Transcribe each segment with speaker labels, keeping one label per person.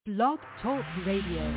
Speaker 1: Blog Talk Radio.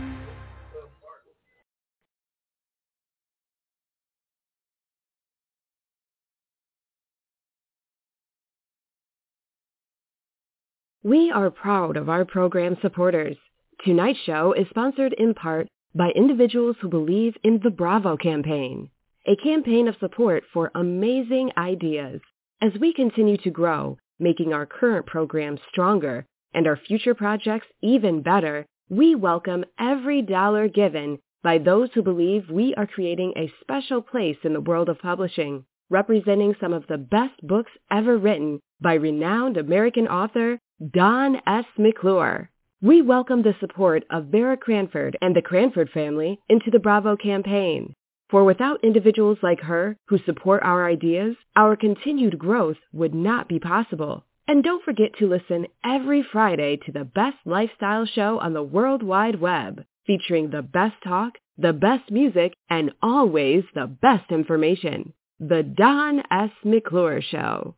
Speaker 1: We are proud of our program supporters. Tonight's show is sponsored in part by individuals who believe in the Bravo campaign, a campaign of support for amazing ideas. As we continue to grow, making our current programs stronger and our future projects even better, we welcome every dollar given by those who believe we are creating a special place in the world of publishing, representing some of the best books ever written by renowned American author Dawn S. McClure. We welcome the support of Vera Cranford and the Cranford family into the Bravo campaign. For without individuals like her who support our ideas, our continued growth would not be possible. And don't forget to listen every Friday to the best lifestyle show on the World Wide Web, featuring the best talk, the best music, and always the best information. The Dawn S. McClure Show.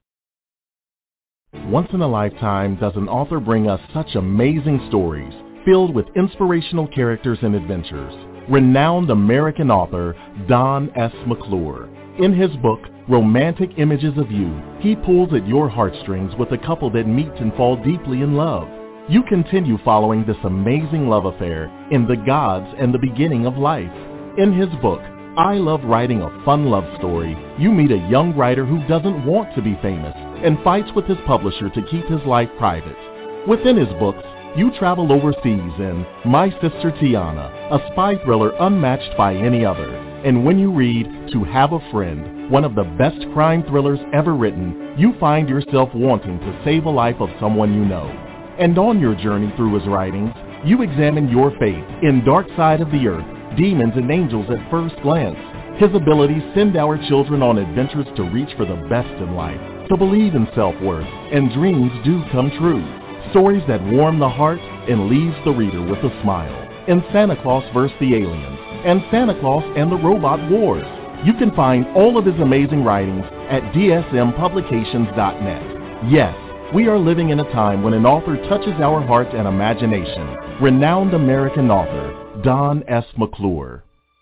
Speaker 2: Once in a lifetime does an author bring us such amazing stories filled with inspirational characters and adventures. Renowned American author Dawn S. McClure. In his book, Romantic Images of You, he pulls at your heartstrings with a couple that meet and fall deeply in love. You continue following this amazing love affair in The Gods and the Beginning of Life. In his book, I Love Writing a Fun Love Story, you meet a young writer who doesn't want to be famous and fights with his publisher to keep his life private. Within his books, you travel overseas in My Sister Tiana, a spy thriller unmatched by any other. And when you read To Have a Friend, one of the best crime thrillers ever written, you find yourself wanting to save a life of someone you know. And on your journey through his writings, you examine your faith in Dark Side of the Earth, Demons and Angels at First Glance. His abilities send our children on adventures to reach for the best in life, to believe in self-worth, and dreams do come true. Stories that warm the heart and leaves the reader with a smile. In Santa Claus vs. the Aliens and Santa Claus and the Robot Wars. You can find all of his amazing writings at dsmpublications.net. Yes, we are living in a time when an author touches our heart and imagination. Renowned American author Dawn S. McClure.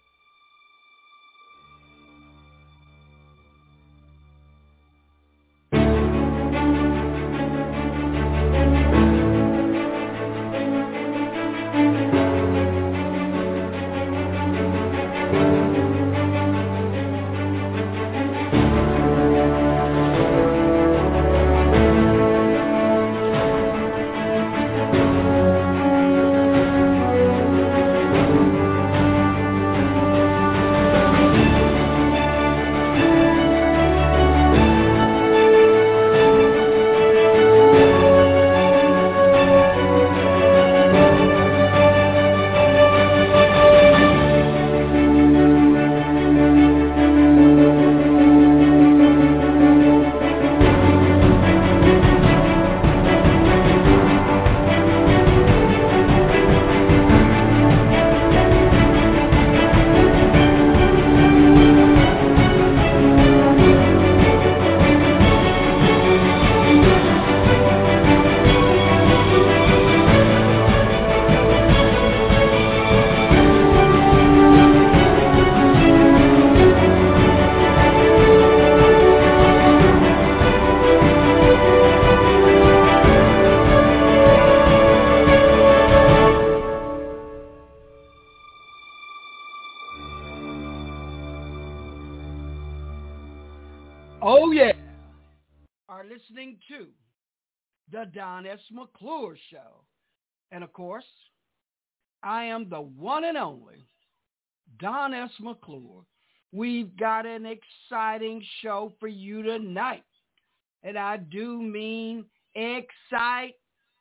Speaker 3: The Dawn S. McClure Show. And of course, I am the one and only Dawn S. McClure. We've got an exciting show for you tonight. And I do mean exciting.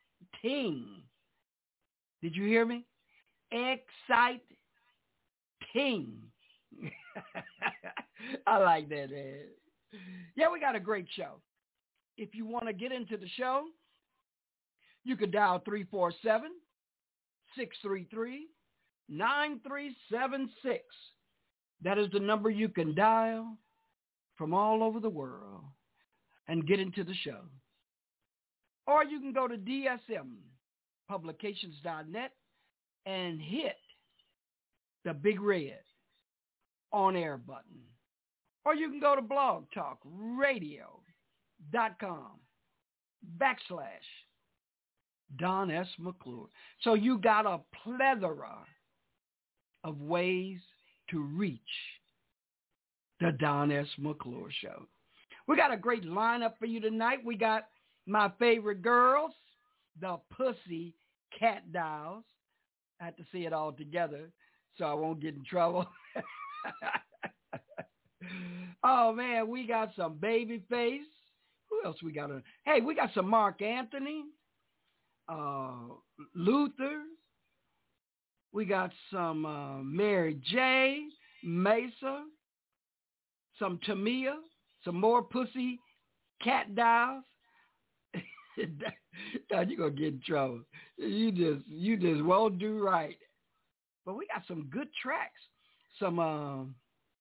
Speaker 3: Did you hear me? Exciting. I like that, man. Yeah, we got a great show. If you want to get into the show, you can dial 347-633-9376. That is the number you can dial from all over the world and get into the show. Or you can go to publications.net and hit the big red on air button. Or you can go to blogtalkradio.com/Don S. McClure. So you got a plethora of ways to reach the Don S. McClure Show. We got a great lineup for you tonight. We got my favorite girls, the Pussy Cat Dolls. I have to say it all together so I won't get in trouble. Oh, man, we got some Babyface. Who else we got? Hey, we got some Mark Anthony, Luther. We got some Mary J, Mesa, some Tamia, some more Pussy Cat Dolls. God, you're going to get in trouble. You just won't do right. But we got some good tracks. Some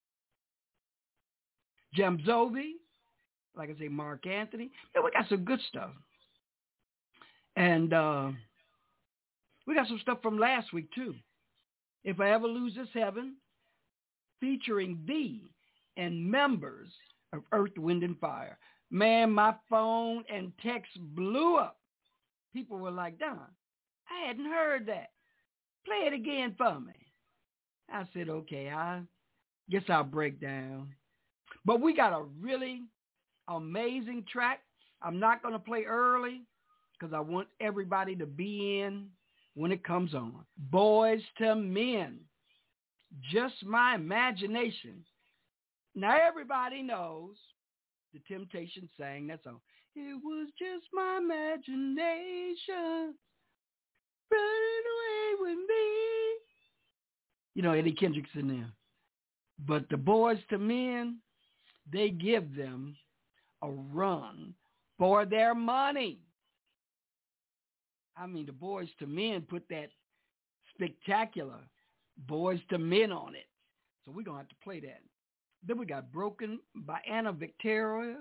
Speaker 3: Jamzobi, like I say, Mark Anthony. Yeah, we got some good stuff. And we got some stuff from last week, too. If I Ever Lose This Heaven, featuring Thee and members of Earth, Wind, and Fire. Man, my phone and text blew up. People were like, Don, I hadn't heard that. Play it again for me. I said, okay, I guess I'll break down. But we got a really amazing track. I'm not going to play early because I want everybody to be in when it comes on. Boys to Men, Just My Imagination. Now everybody knows the Temptations sang that song. It was just my imagination running away with me. You know, Eddie Kendrick's in there. But the Boys to Men, they give them a run for their money. I mean, the Boys to Men put that spectacular Boys to Men on it. So we're going to have to play that. Then we got Broken by Anna Victoria.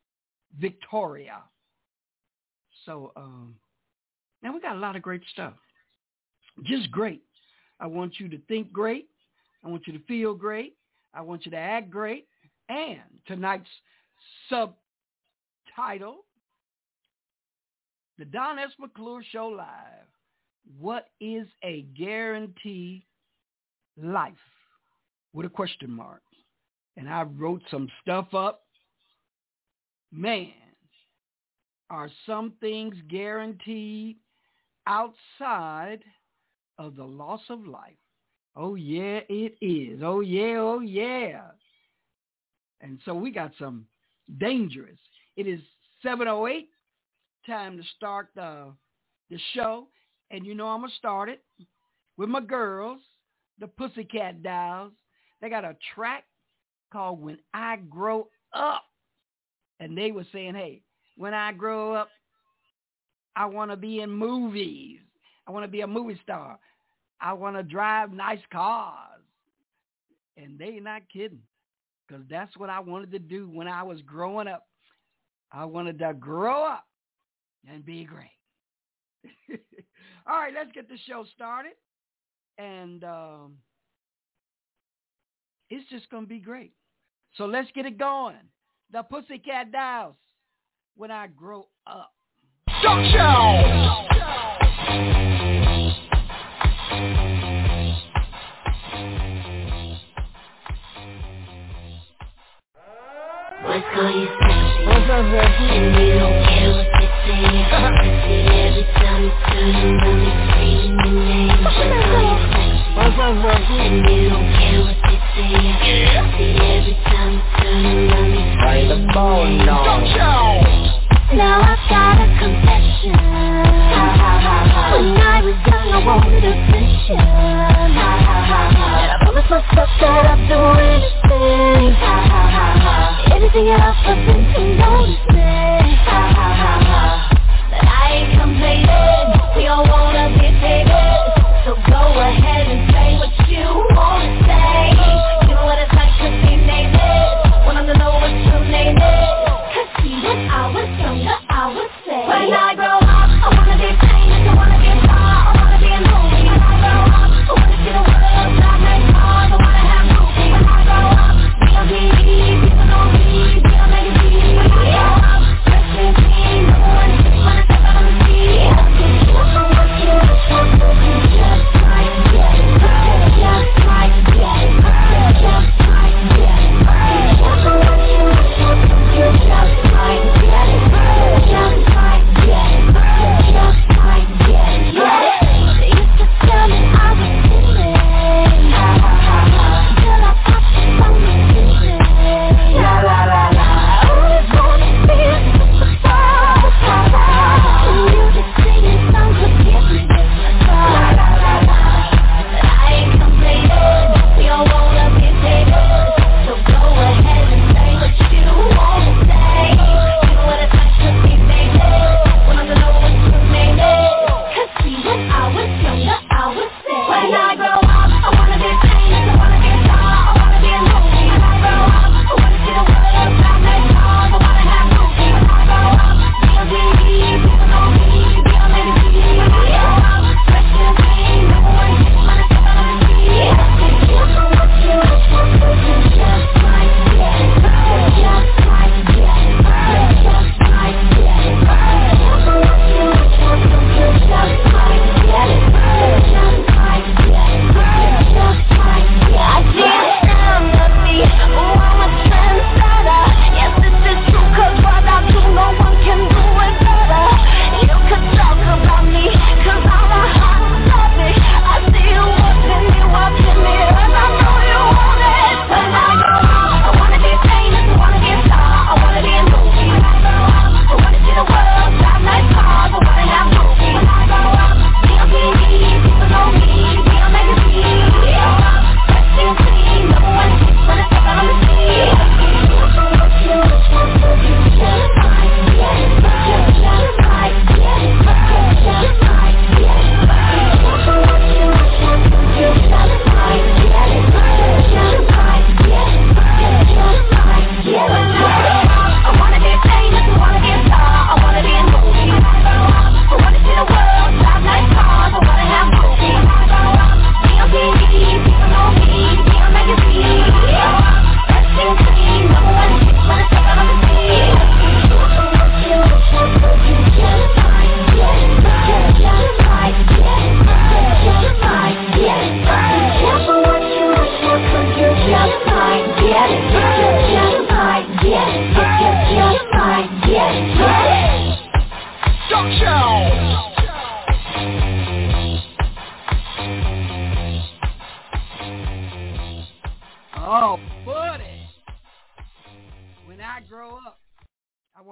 Speaker 3: So now we got a lot of great stuff. Just great. I want you to think great. I want you to feel great. I want you to act great. And tonight's subtitle, The Don S. McClure Show Live. What is a guarantee life? With a question mark. And I wrote some stuff up. Man, are some things guaranteed outside of the loss of life? Oh, yeah, it is. Oh, yeah, oh, yeah. And so we got some dangerous. It is 7:08. Time to start the show. And you know I'm going to start it with my girls, the Pussycat Dolls. They got a track called When I Grow Up. And they were saying, hey, when I grow up, I want to be in movies. I want to be a movie star. I want to drive nice cars. And they not kidding, because that's what I wanted to do when I was growing up. I wanted to grow up and be great. All right, let's get the show started. And it's just going to be great. So let's get it going. The Pussycat Dolls, When I Grow Up.
Speaker 4: Talk show!
Speaker 5: What's call you sexy? What's up, sexy? And you don't care what they say. I see every time you turn around, they screaming your name. What's call you sexy? What's up, sexy? And you don't care what they say. I see every time you turn around, they screaming your name.
Speaker 4: Talk show!
Speaker 5: Now I've got a confession. When I was young, I wanted attention. And I promised myself that I'd do anything. Anything else but them to notice me. But I ain't complaining. We all wanna be famous. So go ahead and say what you wanna say. You know what it's like to be nameless. Wanna know what your name is. Cause see, when I was younger, I would say, when I grow up, I wanna be famous, I wanna be famous.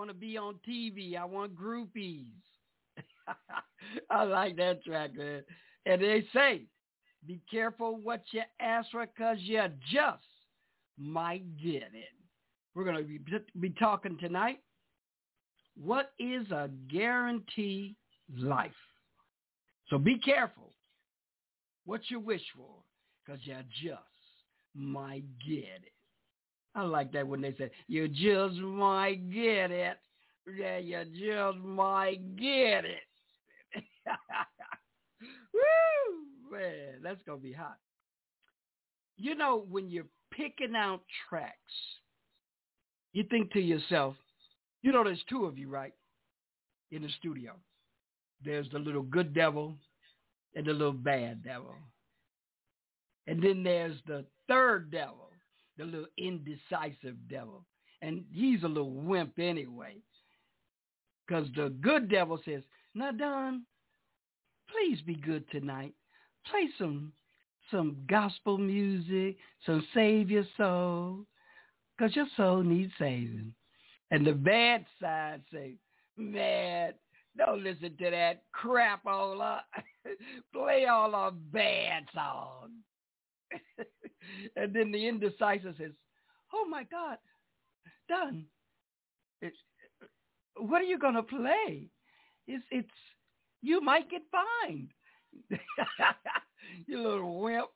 Speaker 3: want to be on TV. I want groupies. I like that track, man. And they say, be careful what you ask for because you just might get it. We're going to be talking tonight. What is a guaranteed life? So be careful what you wish for because you just might get it. I like that when they say, you just might get it. Yeah, you just might get it. Woo, man, that's going to be hot. You know, when you're picking out tracks, you think to yourself, you know, there's two of you, right, in the studio. There's the little good devil and the little bad devil. And then there's the third devil, the little indecisive devil. And he's a little wimp anyway. Because the good devil says, now, Don, please be good tonight. Play some gospel music, some save your soul, because your soul needs saving. And the bad side say, man, don't listen to that crap all up. Play all our bad songs. And then the indecisive says, oh, my God, Don, what are you going to play? It's you might get fined. You little wimp.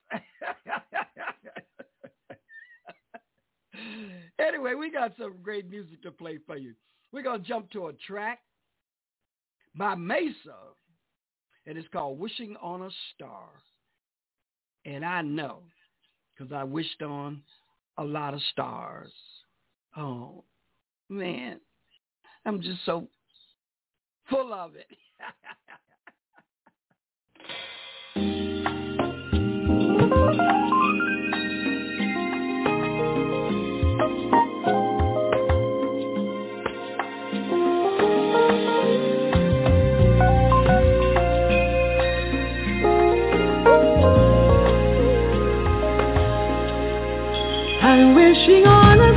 Speaker 3: Anyway, we got some great music to play for you. We're going to jump to a track by Mesa, and it's called Wishing on a Star. And I know, because I wished on a lot of stars. Oh, man, I'm just so full of it.
Speaker 6: I'm wishing on a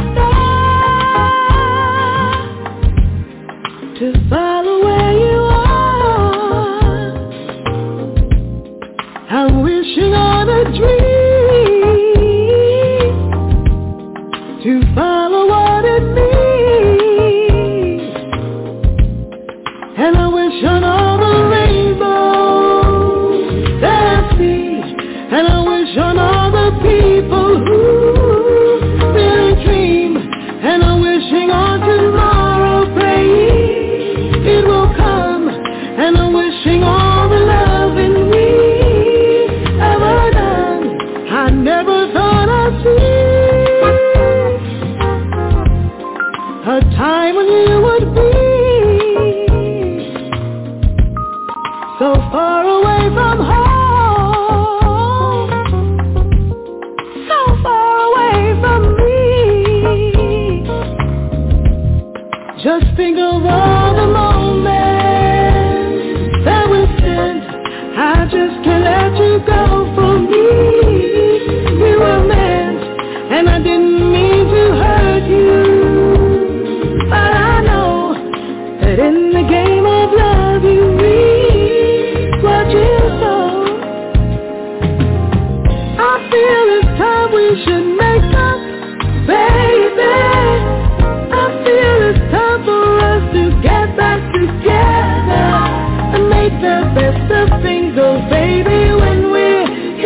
Speaker 6: star to follow where you are. I'm wishing on a dream to follow what it means. And I wish on all the rainbows that I see. And I wish on all the people who and I'm wishing on tomorrow, praying it will come. And I'm wishing all the loving we ever done. I never thought I'd see a time when you would be so far away from home, so far away from me. Just think of all the moments that we spent. I just can't let you go from me. We were meant, and I didn't mean to hurt you. But I know that in the game of love you reap what you sow. I feel it's time we should make up, baby. I feel it's time for us to get back together and make the best of things, oh baby, when we're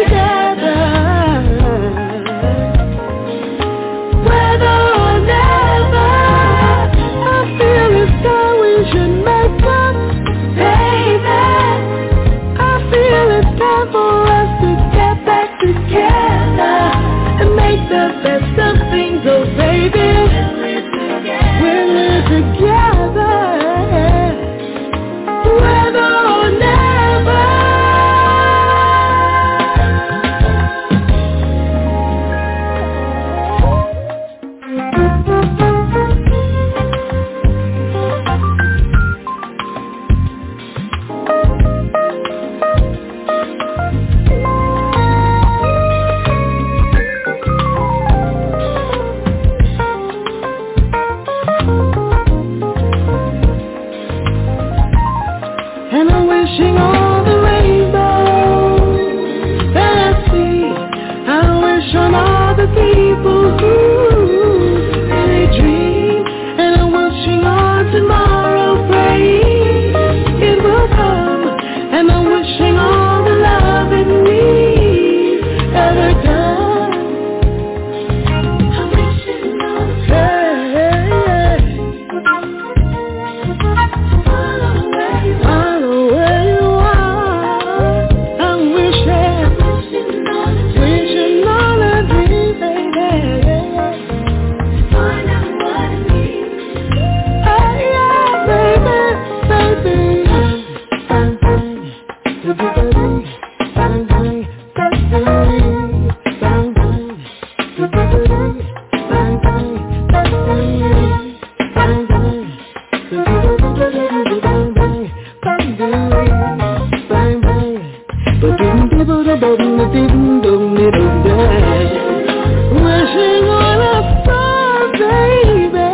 Speaker 6: Wishing on a star, baby.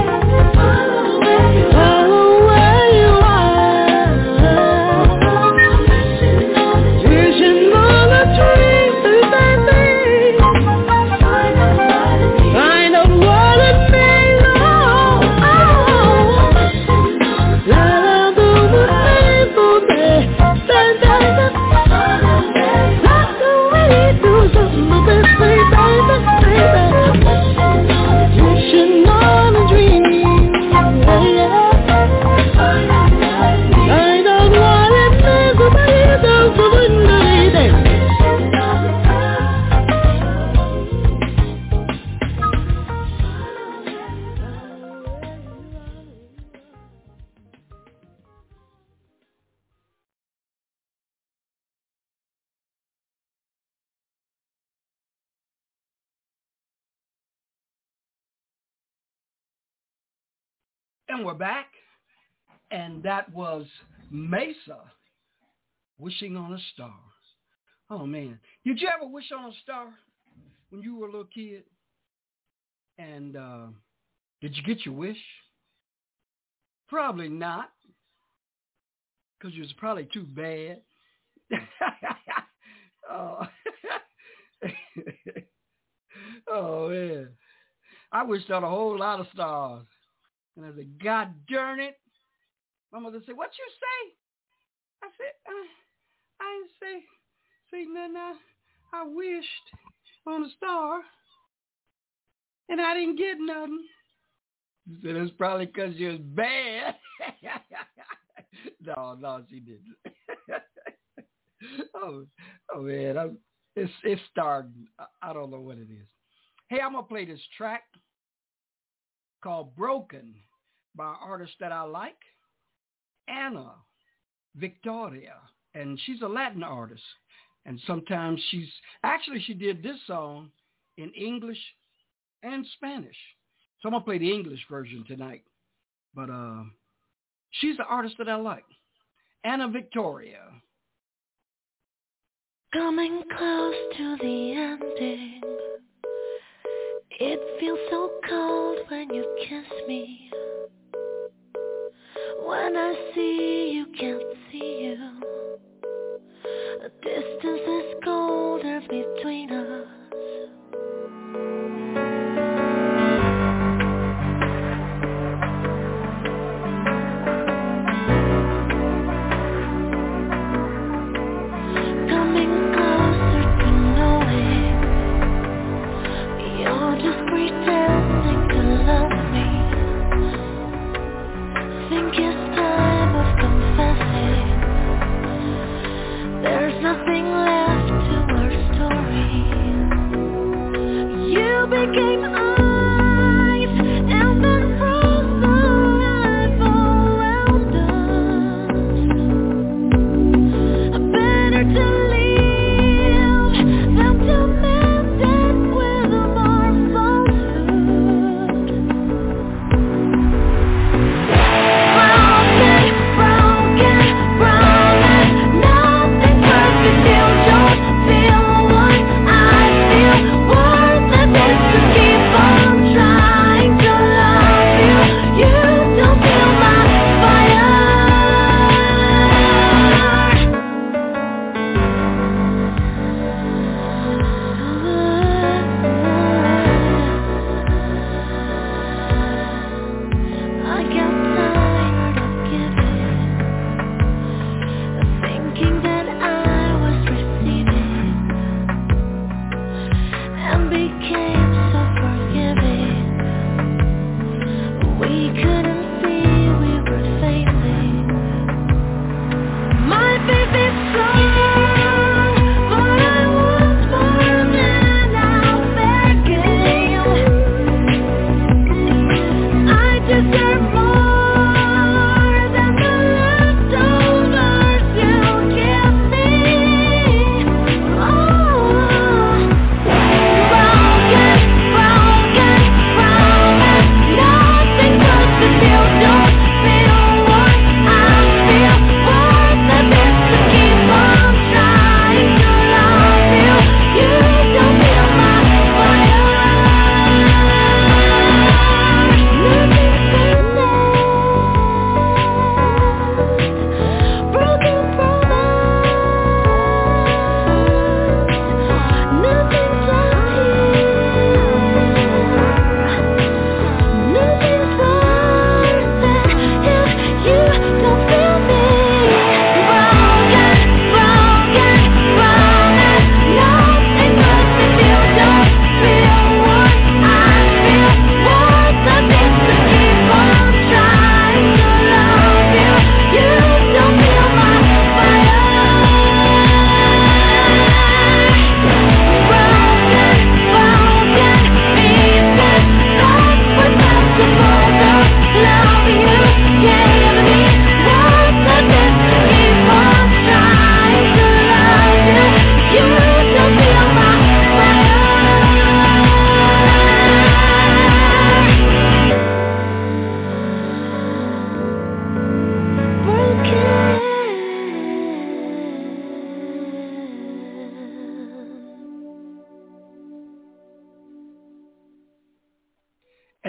Speaker 6: Follow where you are. Wishing on a dream, baby. Find out what it means. Love the people, baby.
Speaker 3: And we're back, and that was Mesa, Wishing on a Star. Oh, man. Did you ever wish on a star when you were a little kid? And did you get your wish? Probably not, because you was probably too bad. Oh. Oh, man. I wished on a whole lot of stars. And I said, God darn it. My mother said, what you say? I said, I didn't say nothing. I wished on a star. And I didn't get nothing. She said, it's probably because you're bad. No, she didn't. oh, man. It's starting. I don't know what it is. Hey, I'm going to play this track called Broken by an artist that I like, Ana Victoria. And she's a Latin artist. And sometimes she did this song in English and Spanish. So I'm going to play the English version tonight. But she's the artist that I like, Ana Victoria.
Speaker 5: Coming close to the ending. It feels so cold when you kiss me. When I see you, can't see you. A distance is colder between us. Coming closer to knowing you're just pretending to love me. Think it's time of confessing. There's nothing left to our story. You became ice and then froze the life all around us. Better to live than to mend it with more falsehood. Broken, promise, nothing perfect till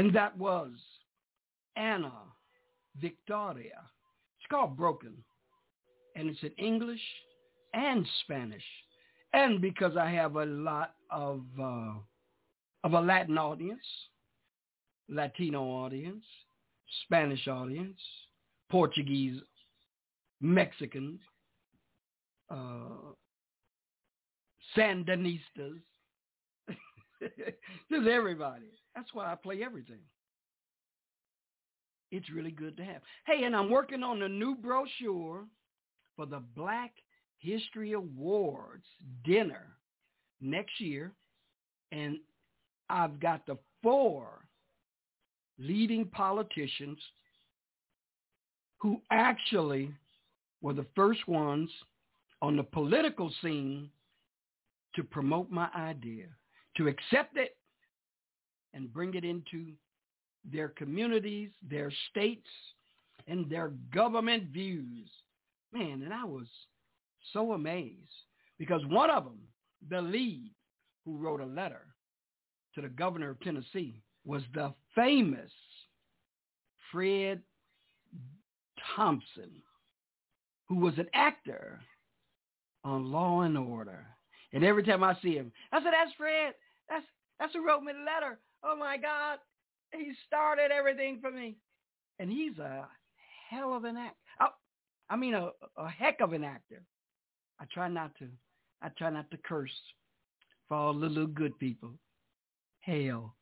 Speaker 3: And that was Anna Victoria. It's called Broken. And it's in English and Spanish. And because I have a lot of a Latin audience, Latino audience, Spanish audience, Portuguese, Mexican, Sandinistas, just everybody. That's why I play everything. It's really good to have. Hey, and I'm working on a new brochure for the Black History Awards dinner next year. And I've got the 4 leading politicians who actually were the first ones on the political scene to promote my idea, to accept it and bring it into their communities, their states, and their government views. Man, and I was so amazed because one of them, the lead, who wrote a letter to the governor of Tennessee, was the famous Fred Thompson, who was an actor on Law and Order. And every time I see him, I said, that's Fred. That's who wrote me the letter. Oh, my God. He started everything for me. And he's a hell of an actor. I mean, a heck of an actor. I try not to curse for all the little good people. Hell.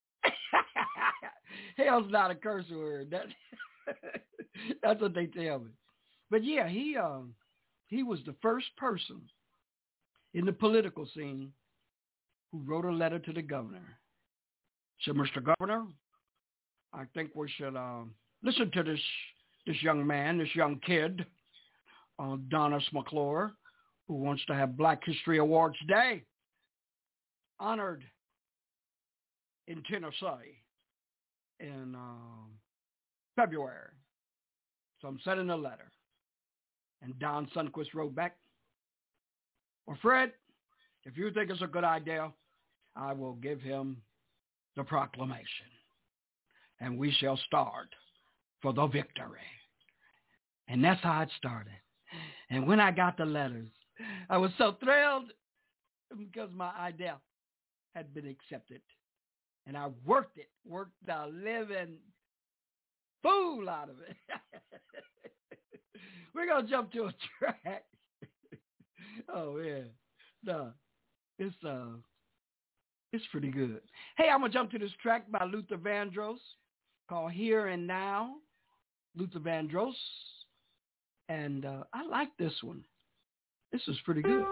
Speaker 3: Hell's not a curse word. That's what they tell me. But yeah, he was the first person in the political scene who wrote a letter to the governor. Said, Mr. Governor, I think we should listen to this young man, this young kid, Don S. McClure, who wants to have Black History Awards Day honored in Tennessee in February. So I'm sending a letter. And Don Sundquist wrote back, well, Fred, if you think it's a good idea, I will give him the proclamation. And we shall start for the victory. And that's how it started. And when I got the letters, I was so thrilled because my idea had been accepted. And I worked the living fool out of it. We're going to jump to a track. Oh, man. No, it's pretty good. Hey, I'm going to jump to this track by Luther Vandross called Here and Now. Luther Vandross. And I like this one. This is pretty good.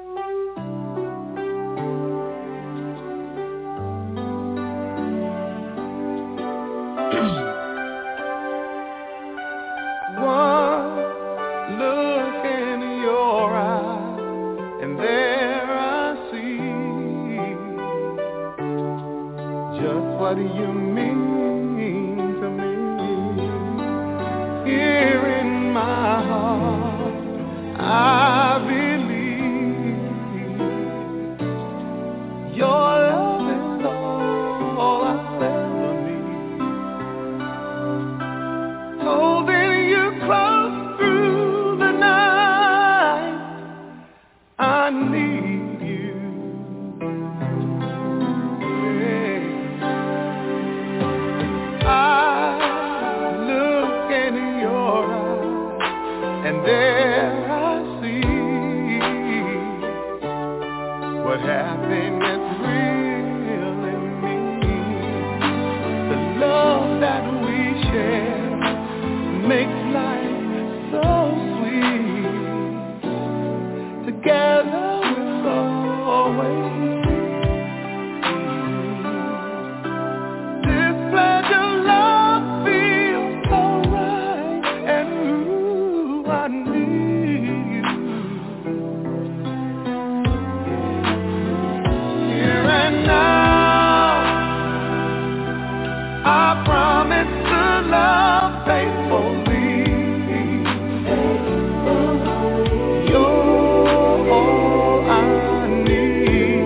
Speaker 6: What you mean to me? Here in my heart, I believe your love is all I'll ever need. Holding you close through the night, I need you. And there I see what happiness really means. The love that we share makes life so sweet. Together we'll always this pledge of love feels so right and I need you. Here and now, I promise to love faithfully. You're all I need.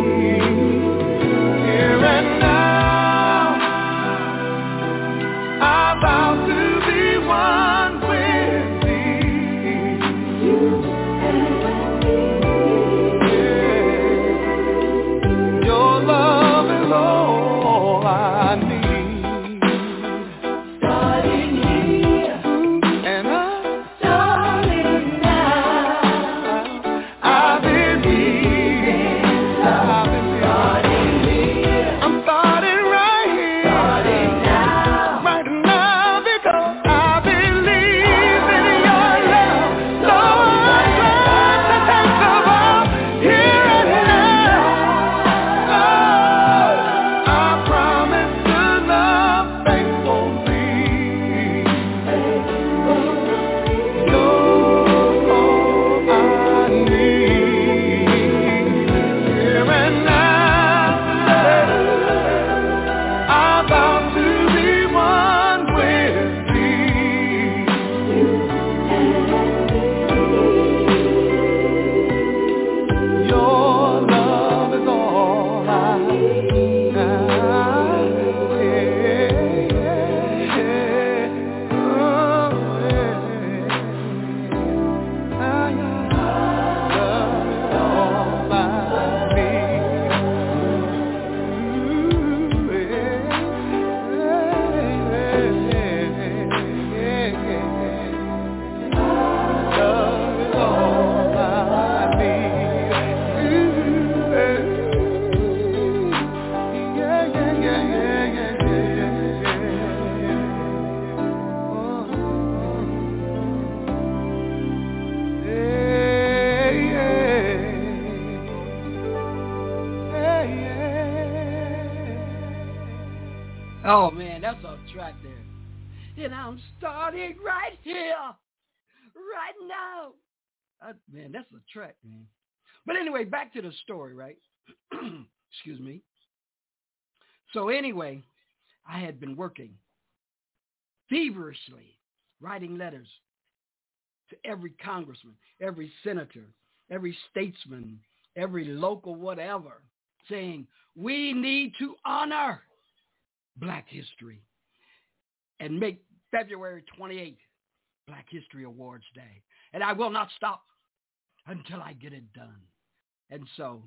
Speaker 3: Oh, man, that's a track there. And I'm starting right here, right now. Man, that's a track, man. But anyway, back to the story, right? Excuse me. So anyway, I had been working feverishly, writing letters to every congressman, every senator, every statesman, every local whatever, saying, we need to honor Black history and make February 28th Black History Awards Day. And I will not stop until I get it done. And so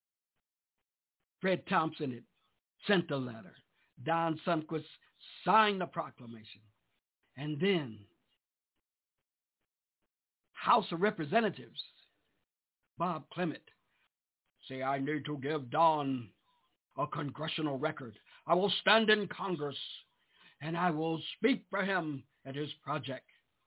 Speaker 3: Fred Thompson had sent the letter. Don Sundquist signed the proclamation. And then House of Representatives, Bob Clement, say, I need to give Don a congressional record. I will stand in Congress and I will speak for him at his project.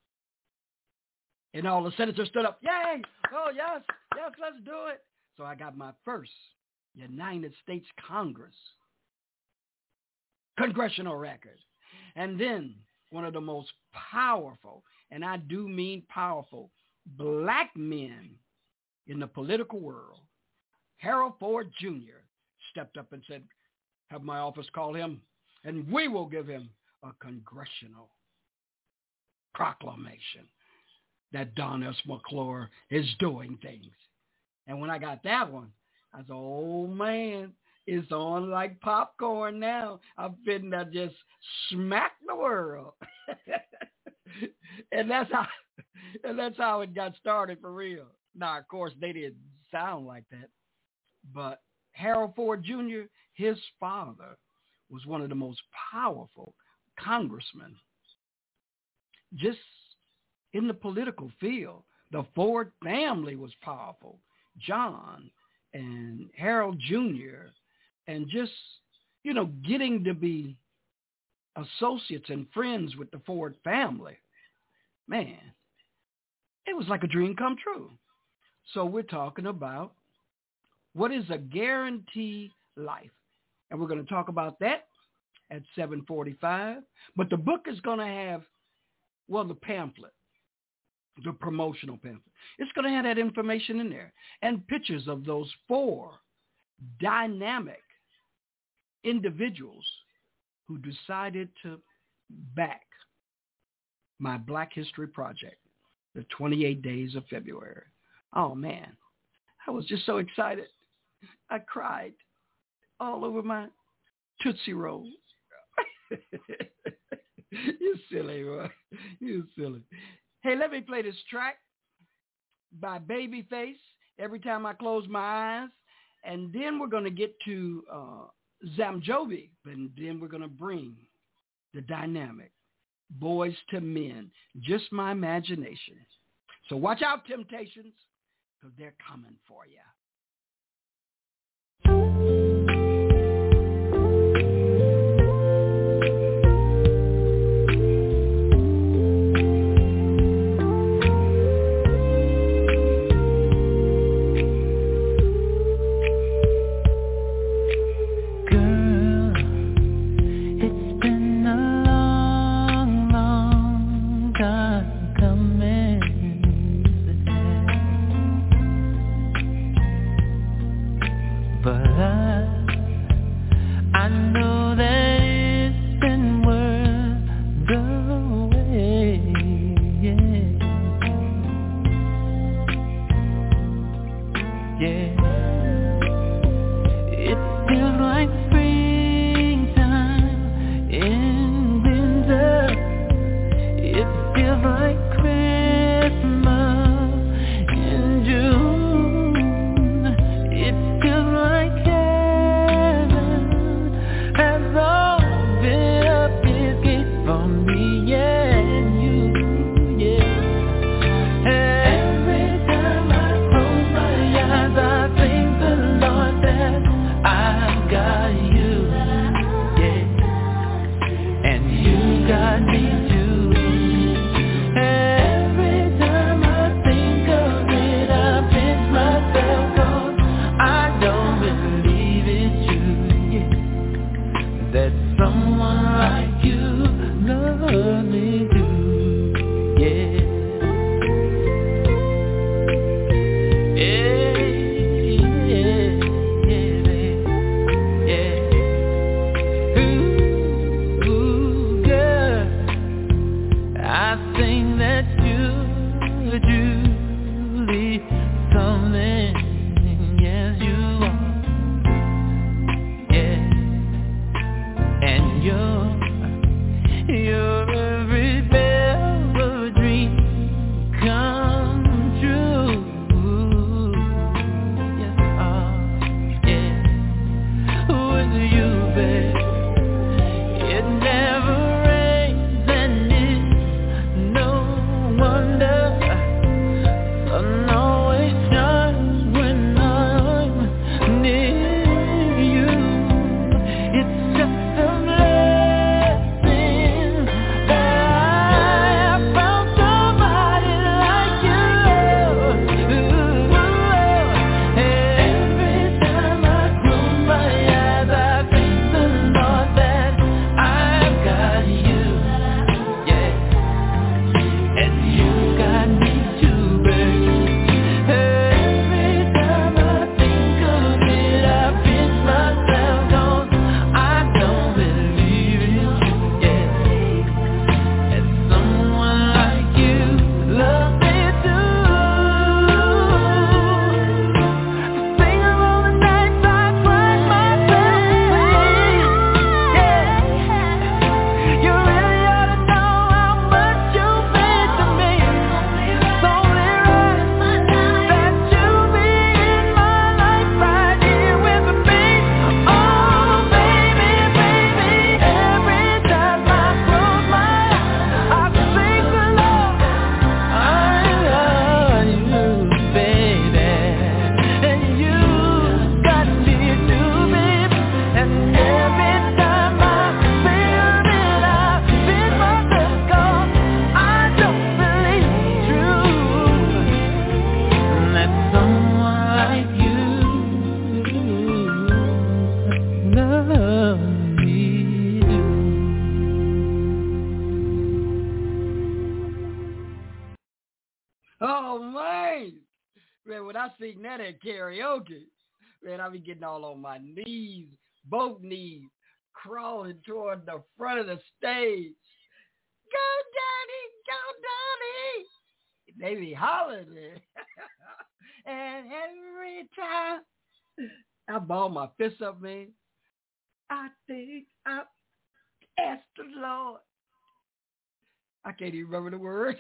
Speaker 3: And all the senators stood up. Yay! Oh, yes, let's do it. So I got my first United States Congress congressional record. And then one of the most powerful, and I do mean powerful, Black men in the political world, Harold Ford Jr., stepped up and said, have my office call him, and we will give him a congressional proclamation that Don S. McClure is doing things. And when I got that one, I said, oh, man, it's on like popcorn now. I'm fitting to just smack the world. and that's how it got started for real. Now, of course, they didn't sound like that. But Harold Ford Jr., his father, was one of the most powerful congressmen just in the political field. The Ford family was powerful. John and Harold Jr., and just, getting to be associates and friends with the Ford family. Man, it was like a dream come true. So we're talking about what is a guaranteed life. And we're going to talk about that at 7:45. But the book is going to have, the pamphlet, the promotional pamphlet. It's going to have that information in there and pictures of those 4 dynamic individuals who decided to back my Black History Project, the 28 days of February. Oh, man, I was just so excited. I cried all over my Tootsie Roll. You silly, boy. You silly. Hey, let me play this track by Babyface, Every Time I Close My Eyes. And then we're going to get to Zamjobi. And then we're going to bring the dynamic Boys to Men, Just My Imagination. So watch out, Temptations, because they're coming for you. sing that at karaoke. Man, I be getting all on my knees, both knees, crawling toward the front of the stage. Go, Donnie! Go, Donnie! They be hollering. And every time I ball my fist up, man, I think I asked the Lord. I can't even remember the words.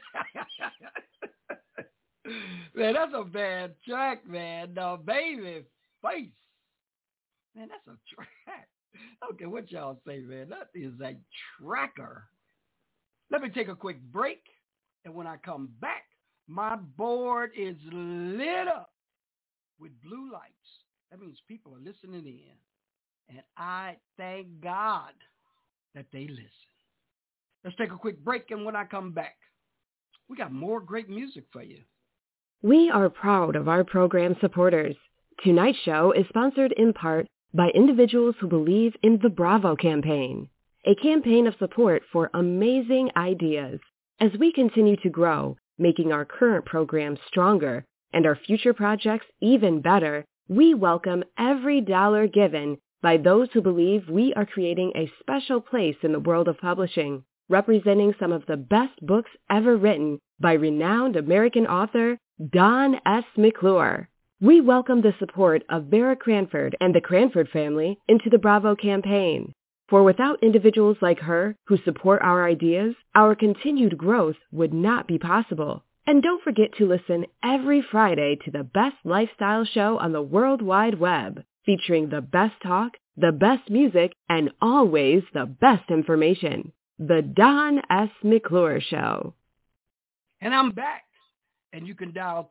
Speaker 3: Man, that's a bad track, man. The Baby Face. Man, that's a track. Okay, what y'all say, man? That is a tracker. Let me take a quick break. And when I come back, my board is lit up with blue lights. That means people are listening in. And I thank God that they listen. Let's take a quick break. And when I come back, we got more great music for you.
Speaker 1: We are proud of our program supporters. Tonight's show is sponsored in part by individuals who believe in the Bravo campaign, a campaign of support for amazing ideas. As we continue to grow, making our current programs stronger and our future projects even better, we welcome every dollar given by those who believe we are creating a special place in the world of publishing, representing some of the best books ever written by renowned American author Don S. McClure. We welcome the support of Vera Cranford and the Cranford family into the Bravo campaign. For without individuals like her who support our ideas, our continued growth would not be possible. And don't forget to listen every Friday to the best lifestyle show on the World Wide Web, featuring the best talk, the best music, and always the best information. The Don S. McClure Show.
Speaker 3: And I'm back. And you can dial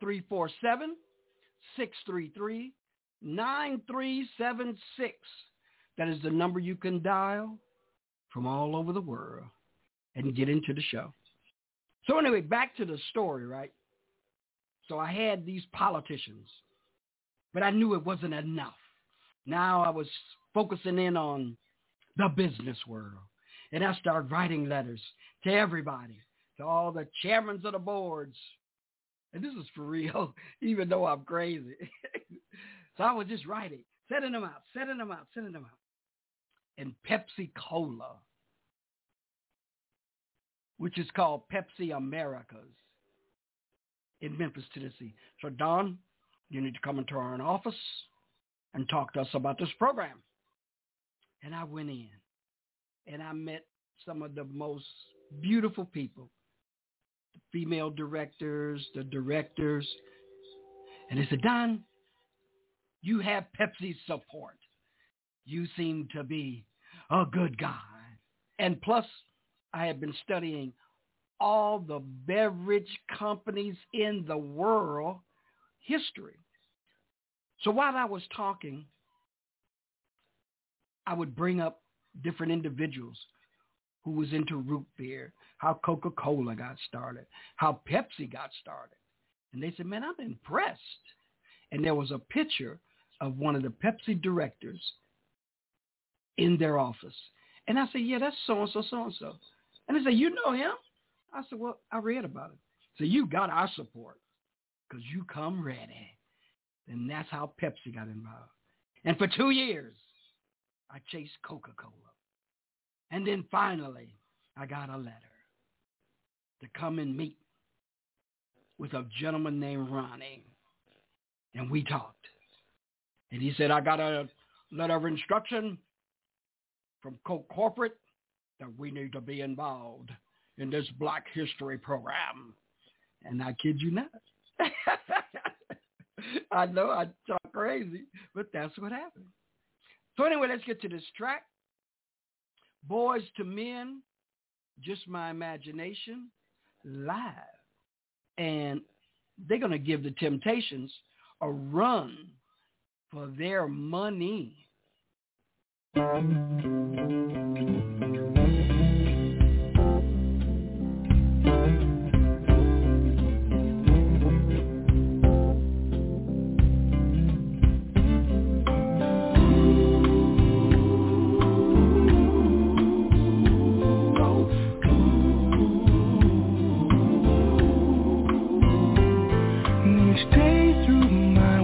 Speaker 3: 347-633-9376. That is the number you can dial from all over the world and get into the show. So anyway, back to the story, right? So I had these politicians, but I knew it wasn't enough. Now I was focusing in on the business world. And I started writing letters to everybody, to all the chairmen of the boards. And this is for real, even though I'm crazy. So I was just writing, sending them out. And Pepsi-Cola, which is called Pepsi Americas in Memphis, Tennessee. So, Don, you need to come into our office and talk to us about this program. And I went in. And I met some of the most beautiful people, the female directors, the directors. And they said, Don, you have Pepsi's support. You seem to be a good guy. And plus, I have been studying all the beverage companies in the world history. So while I was talking, I would bring up different individuals who was into root beer, how Coca-Cola got started, how Pepsi got started. And they said, man, I'm impressed. And there was a picture of one of the Pepsi directors in their office. And I said, yeah, that's so-and-so, so-and-so. And they said, you know him? I said, well, I read about it. So you got our support because you come ready. And that's how Pepsi got involved. And for 2 years, I chased Coca-Cola. And then finally, I got a letter to come and meet with a gentleman named Ronnie. And we talked. And he said, I got a letter of instruction from Coke Corporate that we need to be involved in this Black History program. And I kid you not. I know I talk crazy, but that's what happened. So anyway, let's get to this track. Boys to Men, Just My Imagination, live. And they're going to give the Temptations a run for their money.
Speaker 6: Each day through my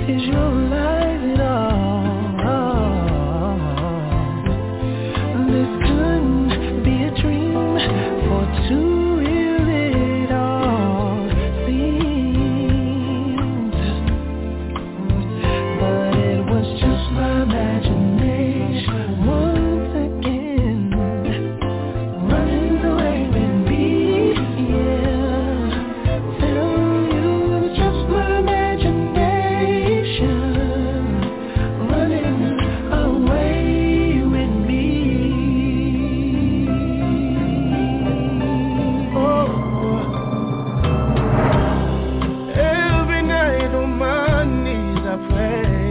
Speaker 6: Is your life at all? This couldn't be a dream, for too real it all seems. But it was just my imagination once again, running away with me. Yeah, tell you it was just my imagination running away with me. Oh, every night on my knees I pray.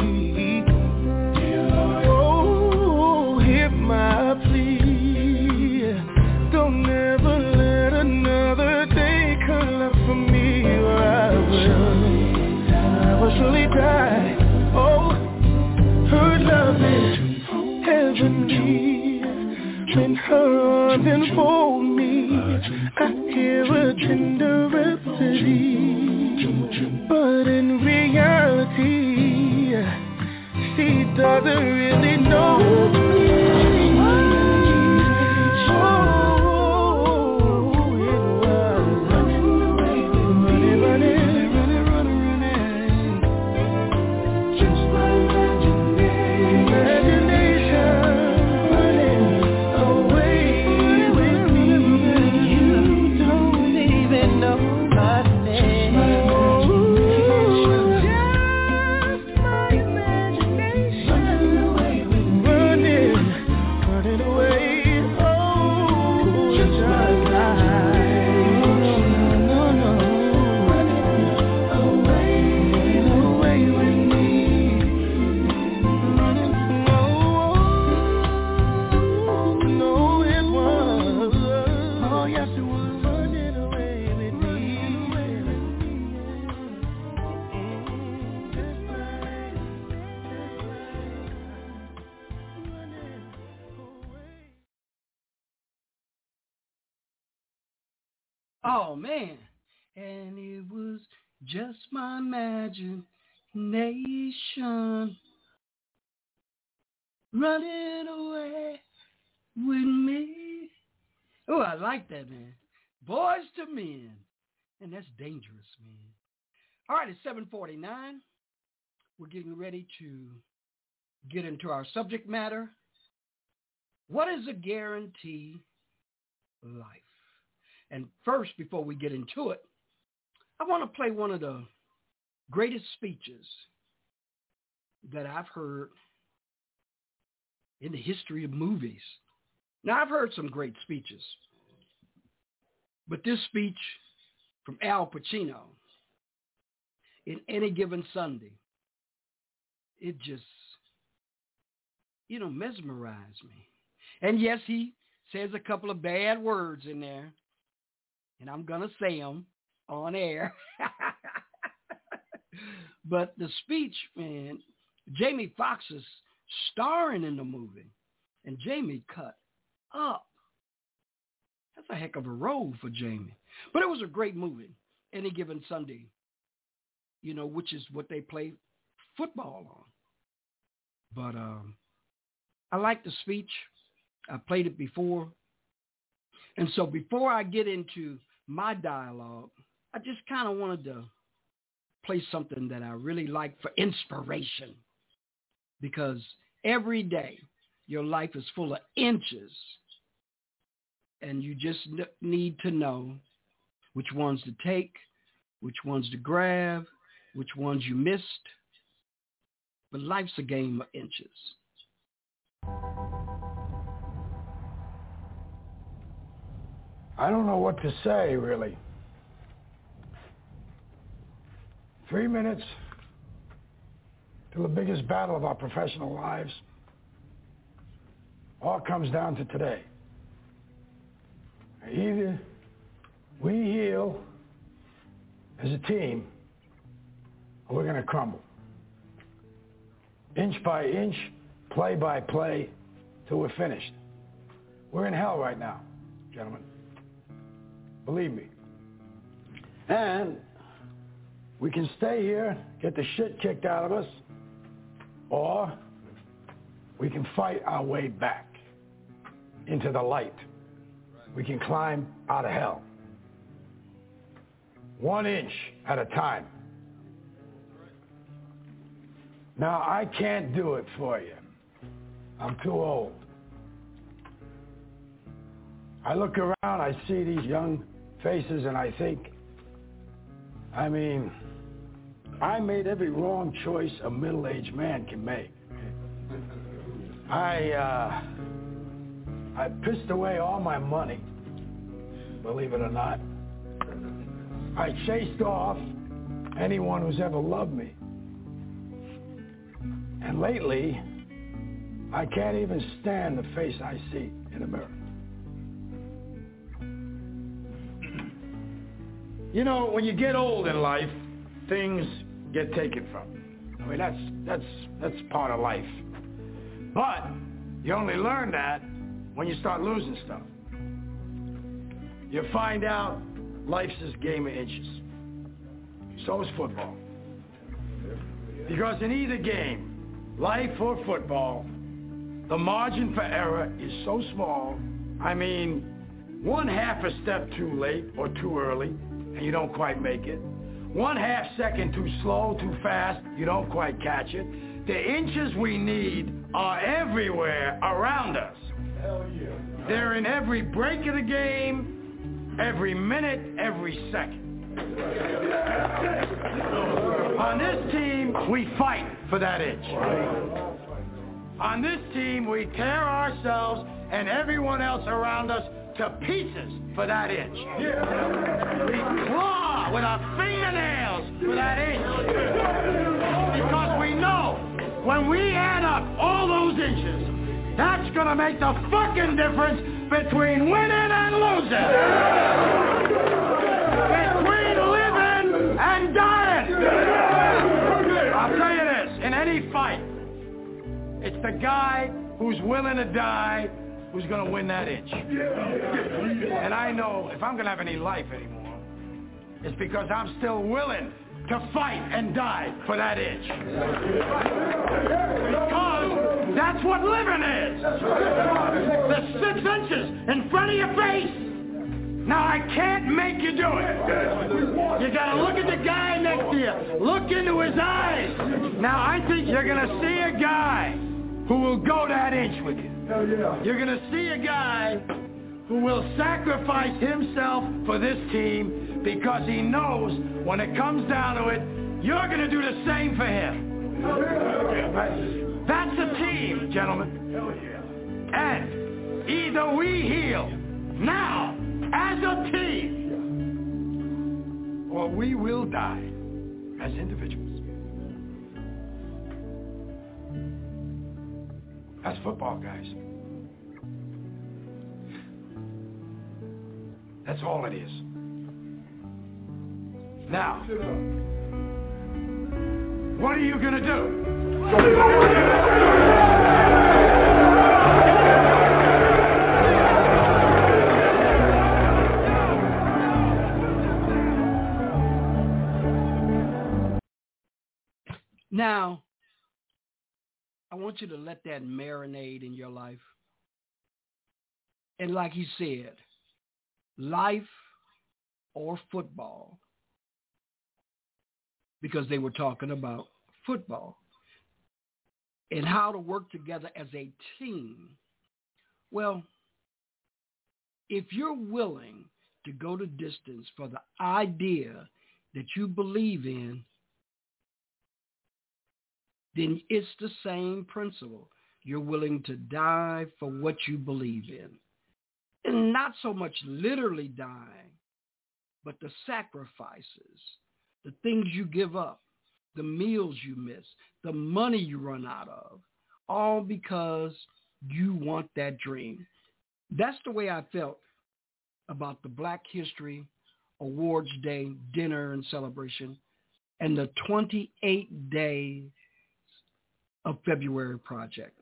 Speaker 6: Oh, hear my plea. Don't ever let another day come up for me, or I will surely die. Oh, her love is heavenly. When her arms enfold me, I hear a tender rhapsody. But in reality, she doesn't really know me. Oh, it was running away with me. Running. Just my imagination running away with me. You don't even know my name. Just my imagination running away. Oh, just my life. No, running away with me. No, it was. Oh, yes, it was running away with me. Just like running away.
Speaker 3: Oh, man. And it was just my imagination running away with me. Oh, I like that, man. Boys to Men. And that's dangerous, man. All right, it's 7:49. We're getting ready to get into our subject matter. What is a guarantee life? And first, before we get into it, I want to play one of the greatest speeches that I've heard in the history of movies. Now, I've heard some great speeches, but this speech from Al Pacino in Any Given Sunday, it just, mesmerized me. And yes, he says a couple of bad words in there, and I'm going to say them on air. But the speech, man, Jamie Foxx is starring in the movie, and Jamie cut up. That's a heck of a role for Jamie. But it was a great movie, Any Given Sunday, which is what they play football on. But I like the speech. I played it before. And so before I get into my dialogue, I just kind of wanted to play something that I really like for inspiration. Because every day your life is full of inches, and you just need to know which ones to take, which ones to grab, which ones you missed. But life's a game of inches.
Speaker 7: I don't know what to say, really. 3 minutes to the biggest battle of our professional lives. All comes down to today. Either we heal as a team, or we're going to crumble. Inch by inch, play by play, till we're finished. We're in hell right now, gentlemen. Believe me. And We can stay here, get the shit kicked out of us, or we can fight our way back into the light. We can climb out of hell. 1 inch at a time. Now, I can't do it for you. I'm too old. I look around, I see these young faces, and I think, I mean, I made every wrong choice a middle-aged man can make. I pissed away all my money, believe it or not. I chased off anyone who's ever loved me. And lately, I can't even stand the face I see in the mirror. You know, when you get old in life, things get taken from you. I mean, that's part of life. But you only learn that when you start losing stuff. You find out life's this game of inches. So is football. Because in either game, life or football, the margin for error is so small. I mean, 1/2 a step too late or too early, and you don't quite make it. 1/2 second too slow, too fast, you don't quite catch it. The inches we need are everywhere around us. Hell yeah. They're in every break of the game, every minute, every second. On this team, we fight for that inch. On this team, we tear ourselves and everyone else around us to pieces for that inch. We claw with our fingernails for that inch. Because we know when we add up all those inches, that's gonna make the fucking difference between winning and losing. Between living and dying. I'll tell you this, in any fight, it's the guy who's willing to die who's going to win that inch. And I know if I'm going to have any life anymore, it's because I'm still willing to fight and die for that inch. Because that's what living is. The 6 inches in front of your face. Now, I can't make you do it. You got to look at the guy next to you. Look into his eyes. Now, I think you're going to see a guy who will go that inch with you. You're going to see a guy who will sacrifice himself for this team because he knows when it comes down to it, you're going to do the same for him. That's a team, gentlemen. And either we heal now as a team, or we will die as individuals. That's football, guys. That's all it is. Now, what are you going to do?
Speaker 3: Now, I want you to let that marinate in your life. And like he said, life or football, because they were talking about football and how to work together as a team. Well, if you're willing to go the distance for the idea that you believe in, then it's the same principle. You're willing to die for what you believe in. And not so much literally dying, but the sacrifices, the things you give up, the meals you miss, the money you run out of, all because you want that dream. That's the way I felt about the Black History Awards Day dinner and celebration and the 28 days of February Project.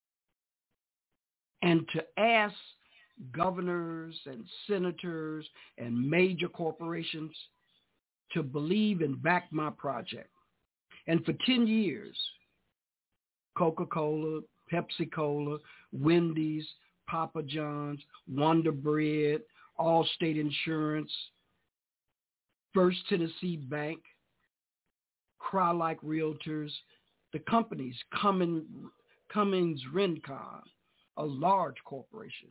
Speaker 3: And to ask governors and senators and major corporations to believe and back my project. And for 10 years, Coca-Cola, Pepsi-Cola, Wendy's, Papa John's, Wonder Bread, Allstate Insurance, First Tennessee Bank, Cry-Like Realtors, the companies, Cummins Rincon, a large corporation,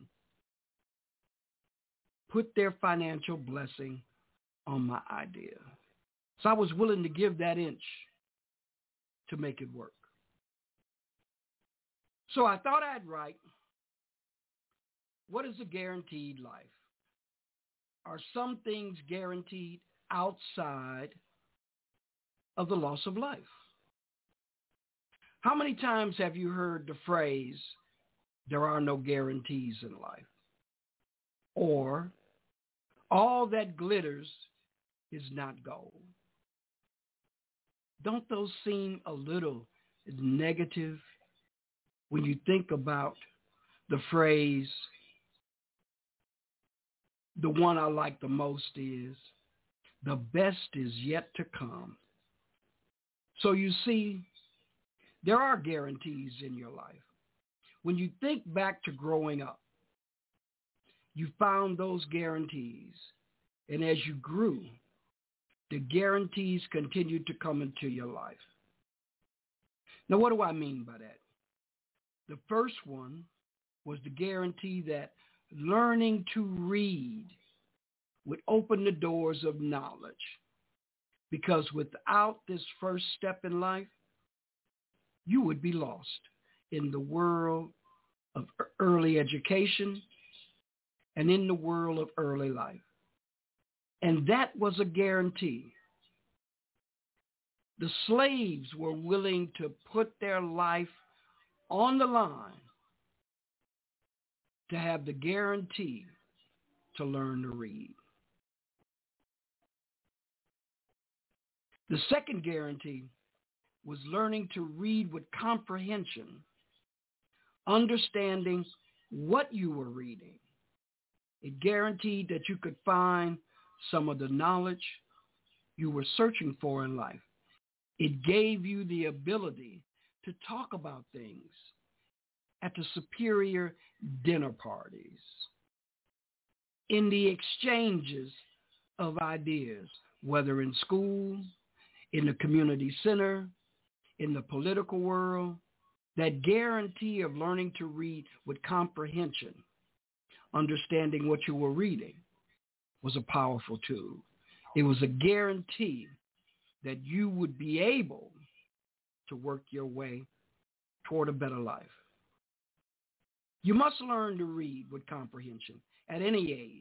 Speaker 3: put their financial blessing on my idea. So I was willing to give that inch to make it work. So I thought I'd write, what is a guaranteed life? Are some things guaranteed outside of the loss of life? How many times have you heard the phrase, there are no guarantees in life? Or, all that glitters is not gold. Don't those seem a little negative when you think about the phrase, the one I like the most is, the best is yet to come. So you see, there are guarantees in your life. When you think back to growing up, you found those guarantees. And as you grew, the guarantees continued to come into your life. Now, what do I mean by that? The first one was the guarantee that learning to read would open the doors of knowledge. Because without this first step in life, you would be lost in the world of early education and in the world of early life. And that was a guarantee. The slaves were willing to put their life on the line to have the guarantee to learn to read. The second guarantee was learning to read with comprehension, understanding what you were reading. It guaranteed that you could find some of the knowledge you were searching for in life. It gave you the ability to talk about things at the superior dinner parties, in the exchanges of ideas, whether in school, in the community center, in the political world. That guarantee of learning to read with comprehension, understanding what you were reading, was a powerful tool. It was a guarantee that you would be able to work your way toward a better life. You must learn to read with comprehension at any age.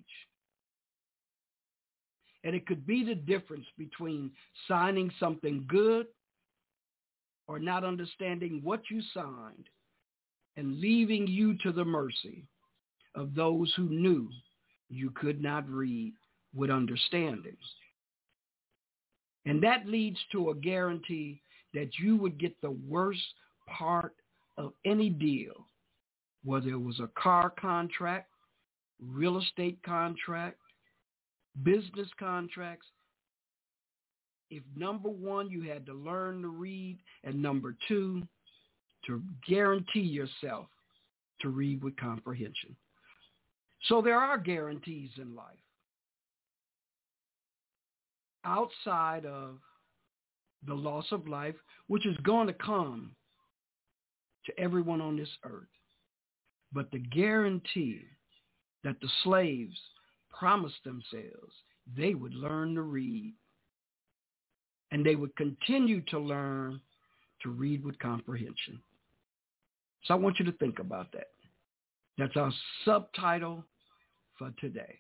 Speaker 3: And it could be the difference between signing something good or not understanding what you signed and leaving you to the mercy of those who knew you could not read with understanding. And that leads to a guarantee that you would get the worst part of any deal, whether it was a car contract, real estate contract, business contracts. If number one, you had to learn to read, and number two, to guarantee yourself to read with comprehension. So there are guarantees in life outside of the loss of life, which is going to come to everyone on this earth. But the guarantee that the slaves promised themselves, they would learn to read, and they would continue to learn to read with comprehension. So I want you to think about that. That's our subtitle for today.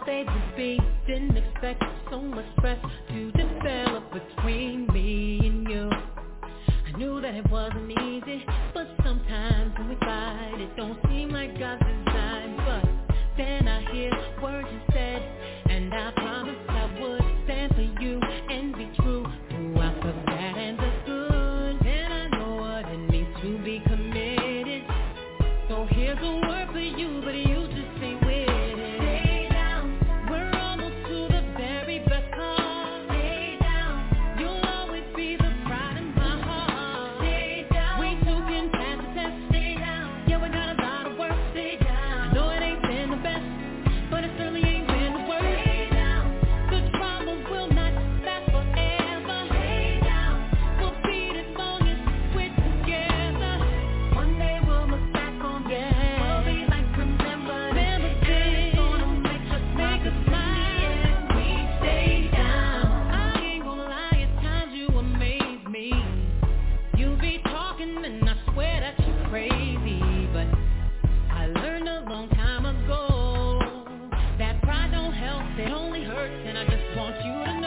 Speaker 6: thought they would be. Didn't expect so much stress to develop between me and you. I knew that it wasn't easy, but sometimes when we fight, it don't seem like God's design. But then I hear words you said, and I promised I would stand for you and be true throughout the bad and the good. And I know what it means to be committed. So here's a word for you, but you just ain't with it. Stay down. We're almost to the very best part. Stay down. You'll always be the pride in my heart. Stay down. We two can pass the test. Stay down. Yeah, we got a lot of work. Stay down. I know it ain't been the best, but it certainly ain't been the worst. Stay down. The drama will not last forever. Stay down. We'll beat it long as we're together. One day we'll look back on this. We'll be like, remember this. It's gonna make us smile. We stay down. I ain't gonna lie, at times you amaze me. You be talking and I swear that you're crazy, but I learned a long time ago that pride don't help, it only hurts, and I just want you to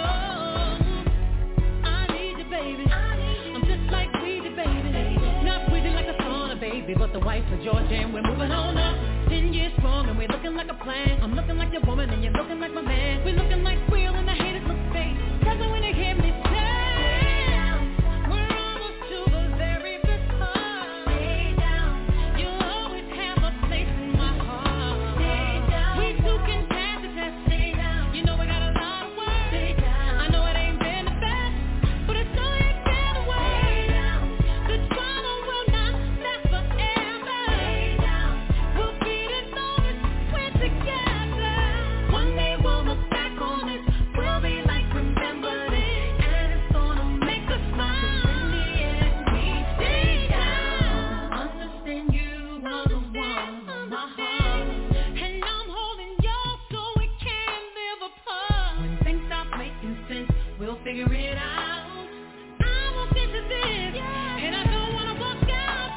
Speaker 6: know I need you, baby. I'm just like Weezy, baby. Not Weezy like a sauna, baby, but the wife of George, and we're moving on up. 10 years strong and we're looking like a plan. I'm looking like your woman and you're looking like my man. We're looking like real and the haters look fake. Cause when they hear me say we're almost to the very best part. Stay down. You'll always have a place in my heart. Stay down. We two can pass the test. Stay down. You know we got a lot of work. Stay down. I know it ain't been the best, but it's still ain't been the worst. Stay down. The drama will not last forever. Stay down. We'll beat it long as we're together. One day we'll look back on it. We'll be like, remember this, and it's gonna make us smile. In the end, we stay down. Understand you are the one on my heart, and I'm holding yours so we can live apart. When things stop making sense, we'll figure it out. I won't get to this, and I don't wanna walk out,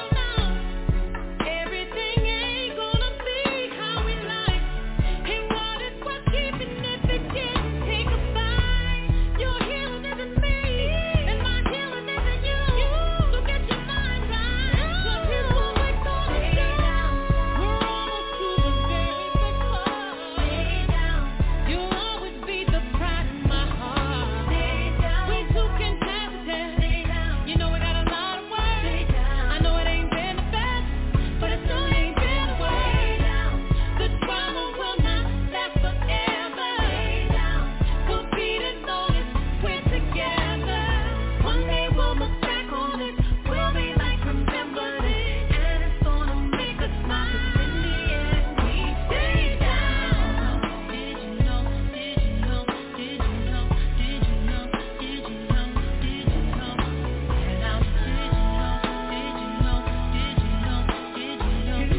Speaker 6: no. Everything ain't gonna be how we like, and what is worth keeping if it didn't take a bite? Your healing isn't me, and my healing isn't you. So get your mind right, 'cause here's what we're gonna do. We're almost to the very best part. Stay down. You'll always be the pride in my heart. Stay down. We two can pass the test. Stay down. You know we got a lot of work. Stay down. I know it ain't been the best, but it still ain't been the worst. Stay down. The drama will not last forever. Stay down. We'll beat it long as we're together. One day we'll look back on it. We'll be like, remember this, and it's gonna make us smile. In the end, we stay down. Did you know? Did you know? Did you know? Did you know? Did you know? Did you know? And now, did you know? Did you know? Did you know? Did you know? Did you know? Did you know? Did you know? Did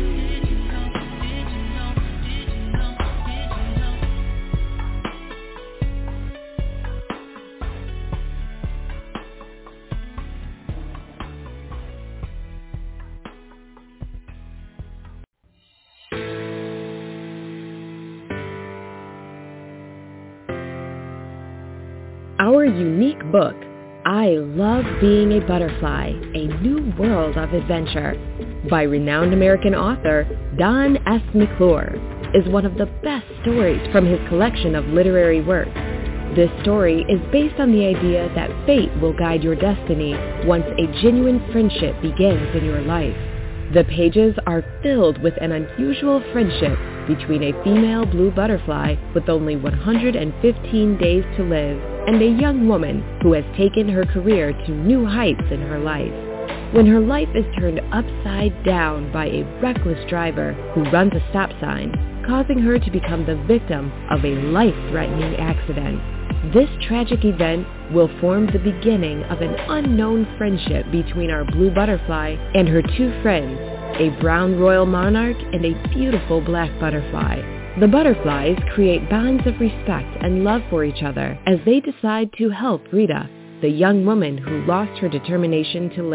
Speaker 1: Our unique book, I Love Being a Butterfly, A New World of Adventure, by renowned American author Don S. McClure, is one of the best stories from his collection of literary works. This story is based on the idea that fate will guide your destiny once a genuine friendship begins in your life. The pages are filled with an unusual friendship between a female blue butterfly with only 115 days to live and a young woman who has taken her career to new heights in her life. When her life is turned upside down by a reckless driver who runs a stop sign, causing her to become the victim of a life-threatening accident. This tragic event will form the beginning of an unknown friendship between our blue butterfly and her two friends, a brown royal monarch and a beautiful black butterfly. The butterflies create bonds of respect and love for each other as they decide to help Rita, the young woman who lost her determination to live.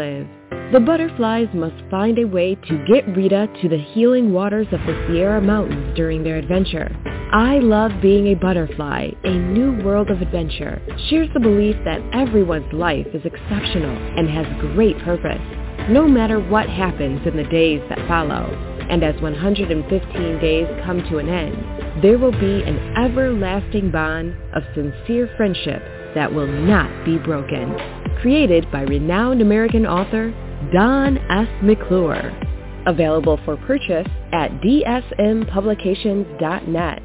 Speaker 1: The butterflies must find a way to get Rita to the healing waters of the Sierra Mountains during their adventure. I Love Being a Butterfly, A New World of Adventure, shares the belief that everyone's life is exceptional and has great purpose, no matter what happens in the days that follow. And as 115 days come to an end, there will be an everlasting bond of sincere friendship that will not be broken. Created by renowned American author Don S. McClure. Available for purchase at dsmpublications.net.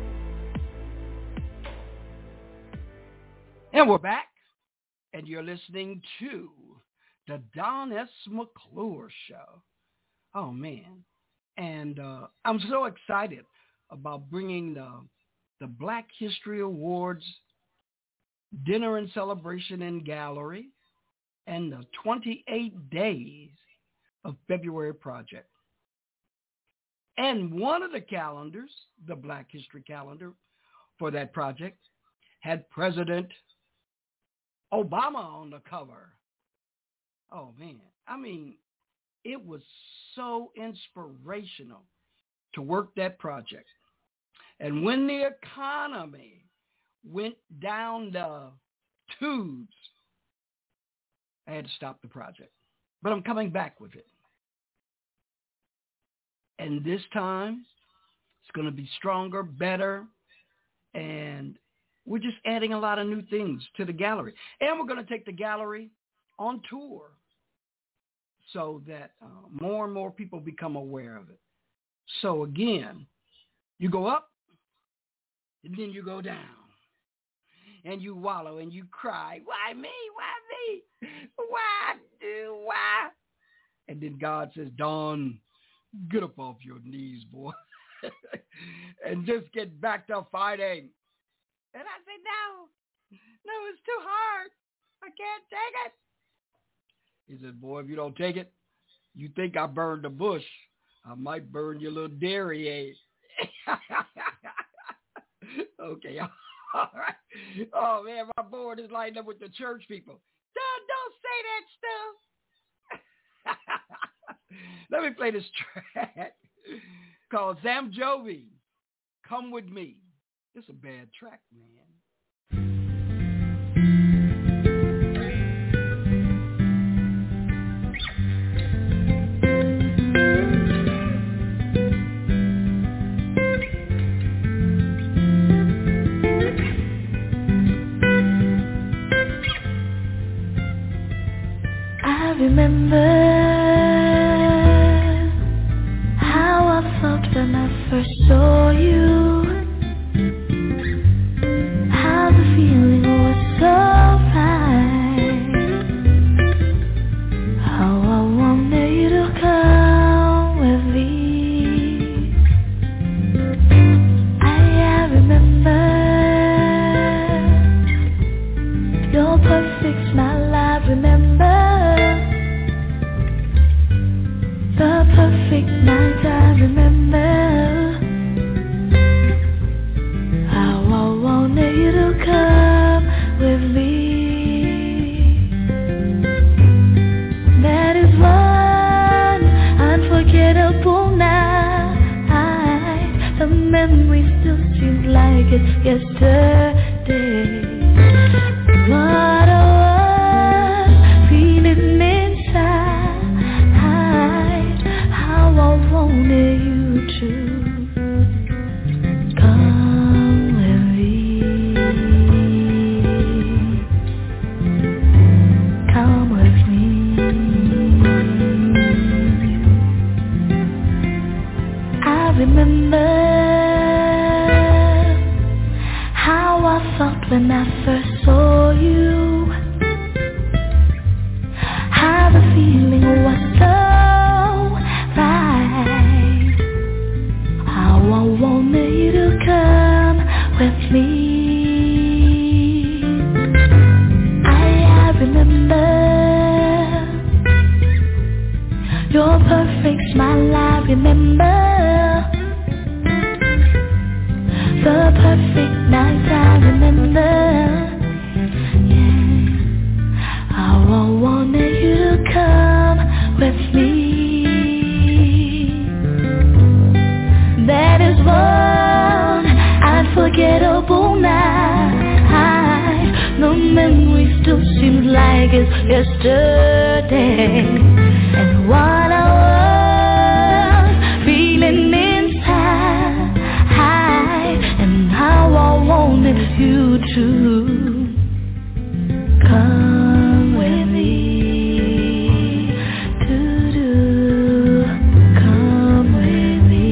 Speaker 3: And we're back, and you're listening to the Don S. McClure Show. Oh, man. And I'm so excited about bringing the Black History Awards dinner and celebration and gallery and the 28 days of February project. And one of the calendars, the Black History calendar for that project, had President Obama on the cover. Oh, man. I mean, it was so inspirational to work that project. And when the economy went down the tubes, I had to stop the project. But I'm coming back with it. And this time, it's going to be stronger, better, and we're just adding a lot of new things to the gallery. And we're going to take the gallery on tour so that more and more people become aware of it. So again, you go up, and then you go down. And you wallow and you cry, why me? Why me? Why? And then God says, Don, get up off your knees, boy, and just get back to fighting. And I said, no, it's too hard. I can't take it. He said, boy, if you don't take it, you think I burned the bush. I might burn your little dairy egg. Okay, all right. Oh, man, my board is lined up with the church people. Don't say that stuff. Let me play this track called Sam Jovi, Come With Me. It's a bad track, man.
Speaker 5: Remember how I felt when I first saw you, how the feeling was so right, how I wanted you to come with me. I remember your perfect smile, I remember the perfect night, I remember how I wanted you to come with me. That is one unforgettable night. The memory still seems like it's yesterday. What a feeling inside. How I wanted you to come with me. Come with me. I remember how I felt when I first saw you, how the feeling was so right, how I wanted you to come with me. I remember your perfect smile, I remember the perfect night, I remember, yeah, how I wanted you to come with unforgettable night. The memory still seems like it's yesterday. And what I was feeling inside, and how I wanted you to come with me. Come with me.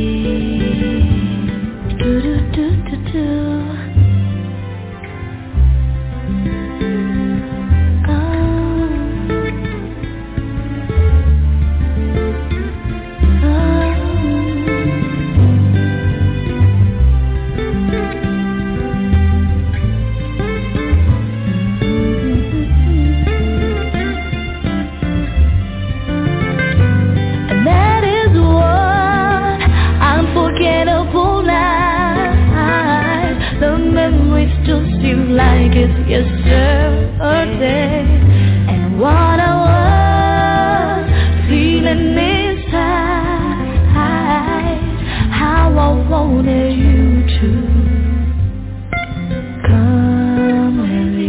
Speaker 5: Like it's yesterday. And what I was feeling inside, how I wanted you to come with me.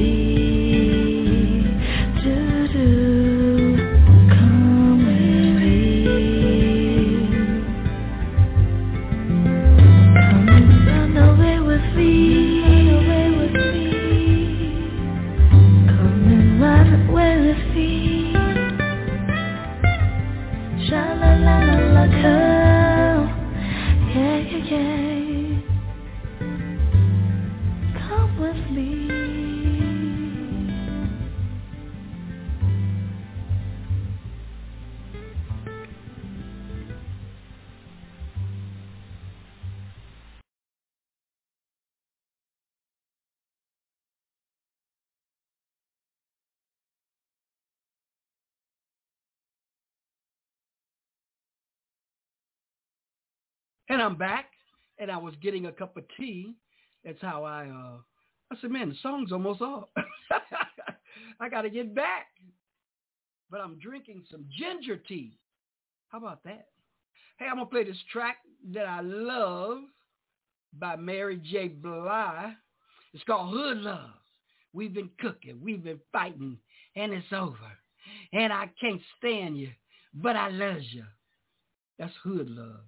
Speaker 5: Come with me. Come and run away with me. Come with me.
Speaker 3: And I'm back, and I was getting a cup of tea. That's how I said, man, the song's almost up. I got to get back. But I'm drinking some ginger tea. How about that? Hey, I'm going to play this track that I love by Mary J. Blige. It's called Hood Love. We've been cooking, we've been fighting, and it's over. And I can't stand you, but I love you. That's hood love.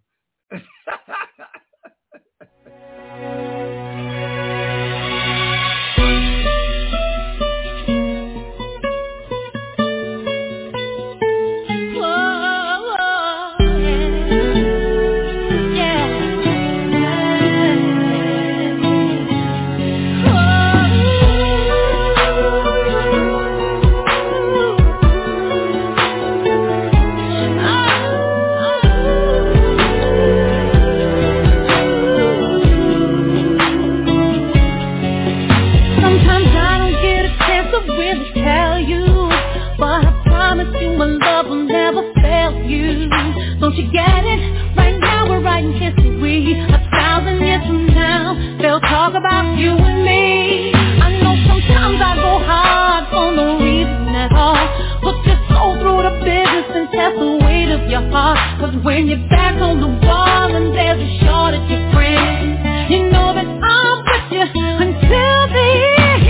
Speaker 5: Don't you get it? Right now we're writing history. 1,000 years from now, they'll talk about you and me. I know sometimes I go hard for no reason at all. Put your soul through the business and test the weight of your heart. Cause when you're back on the wall and there's a shortage of friends, you know that I'm with you until the end.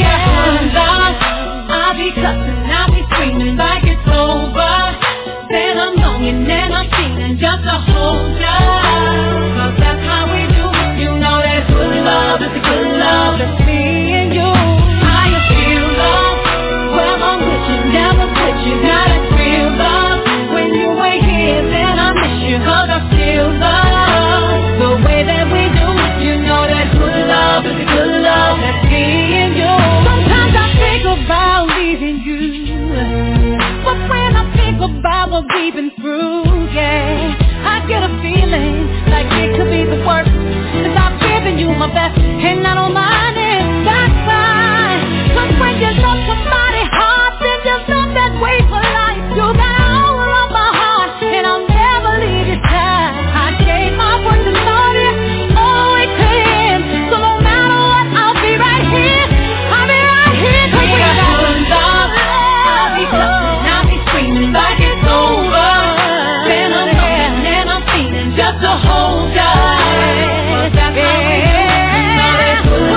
Speaker 5: I'll be cussing, I'll be screaming like it's over. Then I'm longing and I'm feeling just a hold ya. Cause that's how we do. You know that good love is the good love that's me and you. How you feel, love? Well, I'm with you, never quit you. Got a real love. When you ain't here, then I miss you. Cause I still love the way that we do. You know that good love is the good love that's me and you. Sometimes I think about leaving you, but when I think about what we've been through, yeah, I get a feeling like it could be the worst. Cause I've given you my best, and I don't mind it, that's fine. Cause when you love somebody hard, then you love that way for life. You got all of my heart, and I'll never leave your side. I gave my word to love you, always to end. So no matter what, I'll be right here. I'll be right here. Cause we got good love. I'll be cussing, I'll be screaming like it's over. Then I'm looking and I'm feeling just a hold ya. Cause that's how we do. You know that good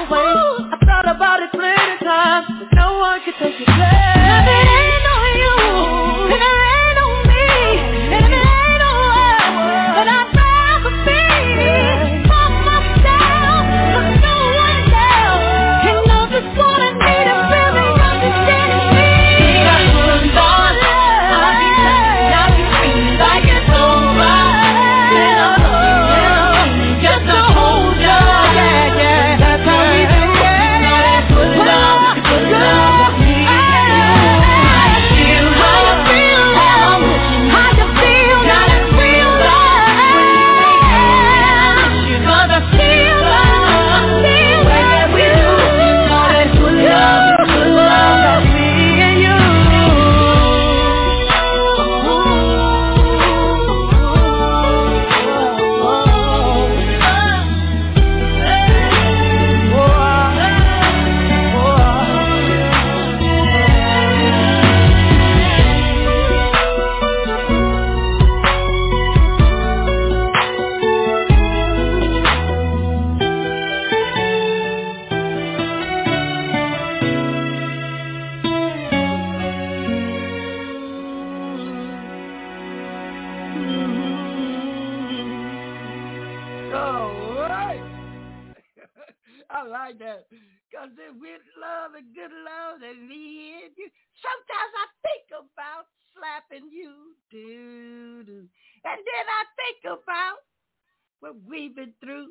Speaker 6: away. I thought about it plenty times, but no one can take your place. If it ain't on you, and it ain't on me, and if it ain't on us, then I'd rather be by myself, but no one else can know this what I need to really understand me. Got good on, I'll be touching, I'll be feeling like it's over. Then I'm just to hold you, yeah, that's how we do it. Good love with me. How you feel, how you feel, now it's real love. Cause I feel love, where we do all that good love, me and you.
Speaker 3: All right. I like that. Because with love and good love and me and you, sometimes I think about slapping you, dude. And then I think about what we've been through.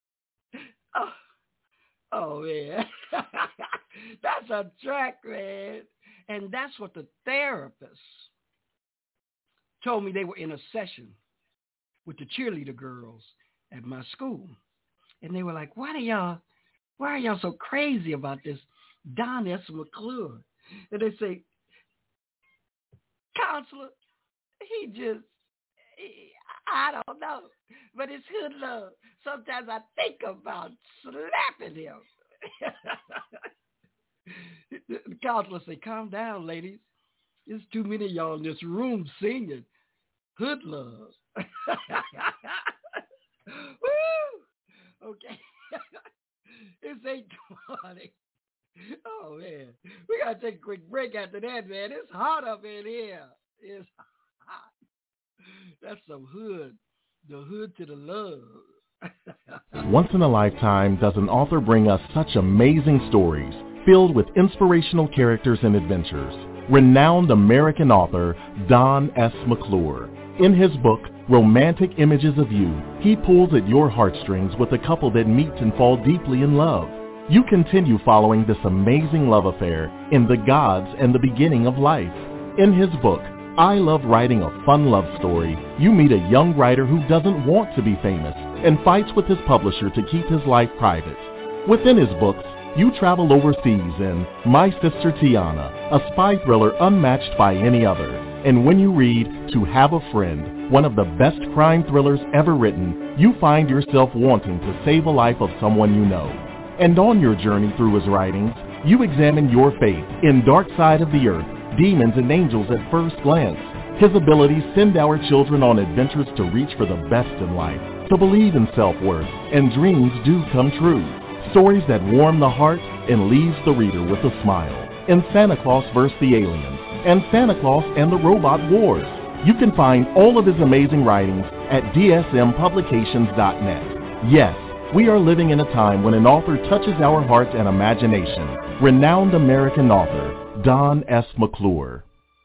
Speaker 3: Oh man. That's a track, man. And that's what the therapist told me. They were in a session with the cheerleader girls at my school. And they were like, why are y'all so crazy about this Don S. McClure? And they say, counselor, I don't know, but it's hood love. Sometimes I think about slapping him. The counselor say, calm down, ladies. There's too many of y'all in this room singing hood love. Woo! Okay. It's 8:20. Oh, man. We got to take a quick break after that, man. It's hot up in here. It's hot. That's some hood. The hood to the love.
Speaker 2: Once in a lifetime does an author bring us such amazing stories filled with inspirational characters and adventures. Renowned American author Don S. McClure. In his book, Romantic Images of You, he pulls at your heartstrings with a couple that meet and fall deeply in love. You continue following this amazing love affair in The Gods and the Beginning of Life. In his book, I Love Writing a Fun Love Story, you meet a young writer who doesn't want to be famous and fights with his publisher to keep his life private. Within his books, you travel overseas in My Sister Tiana, a spy thriller unmatched by any other. And when you read To Have a Friend, one of the best crime thrillers ever written, you find yourself wanting to save a life of someone you know. And on your journey through his writings, you examine your faith in Dark Side of the Earth, Demons and Angels at First Glance. His abilities send our children on adventures to reach for the best in life, to believe in self-worth, and dreams do come true. Stories that warm the heart and leaves the reader with a smile. In Santa Claus vs. the Aliens and Santa Claus and the Robot Wars. You can find all of his amazing writings at dsmpublications.net. Yes, we are living in a time when an author touches our hearts and imagination. Renowned American author Don S. McClure.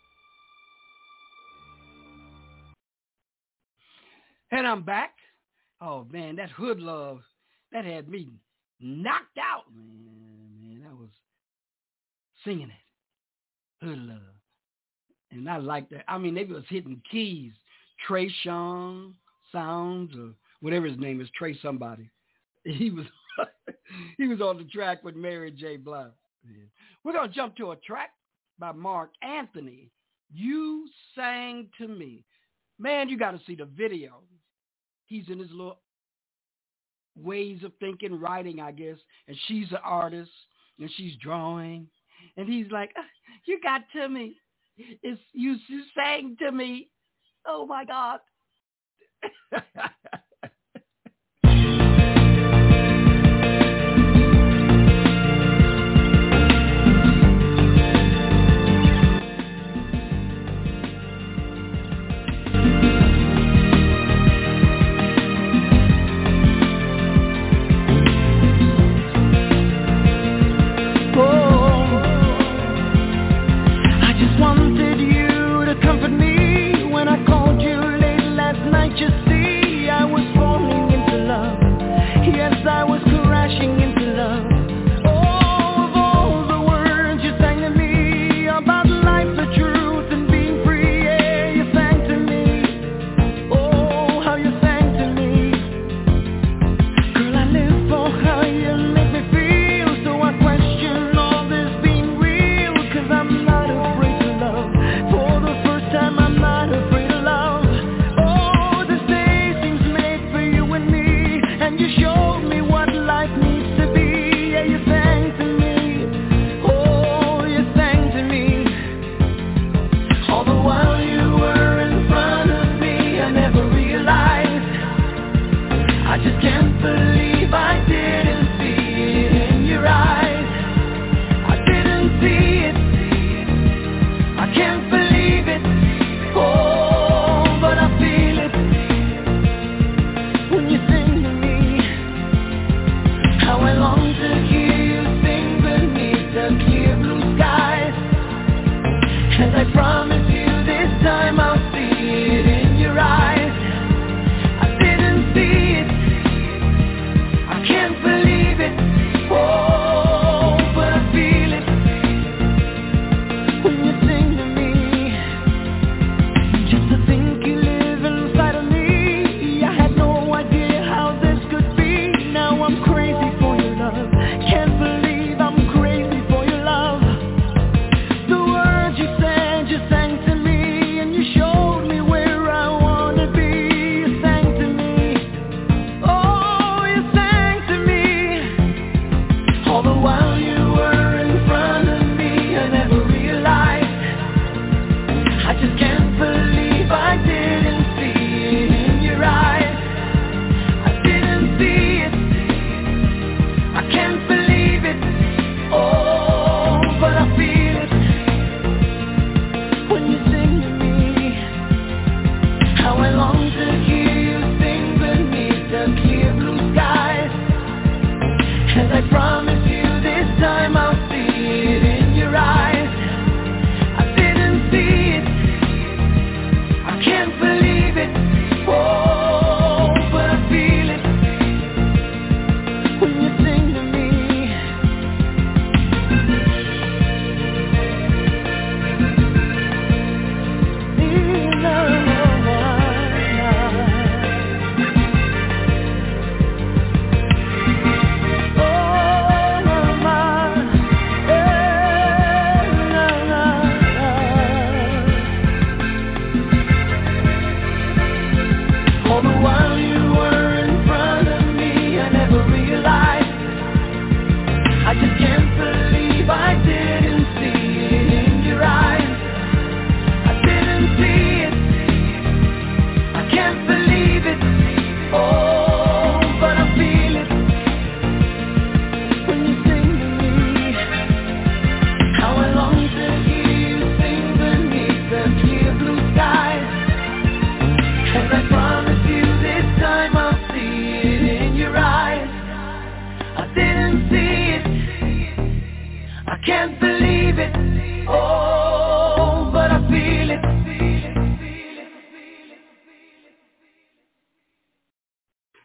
Speaker 3: And I'm back. Oh, man, that hood love, that had me knocked out. Man, I was singing it. Hood love. And I like that. I mean, they was hitting keys. Trey Sean Sounds or whatever his name is, Trey somebody. He was on the track with Mary J. Blige. Yeah. We're going to jump to a track by Mark Anthony. You Sang to Me. Man, you got to see the video. He's in his little ways of thinking, writing, I guess. And she's an artist, and she's drawing. And he's like, you got to me. It's you sang to me. Oh, my God.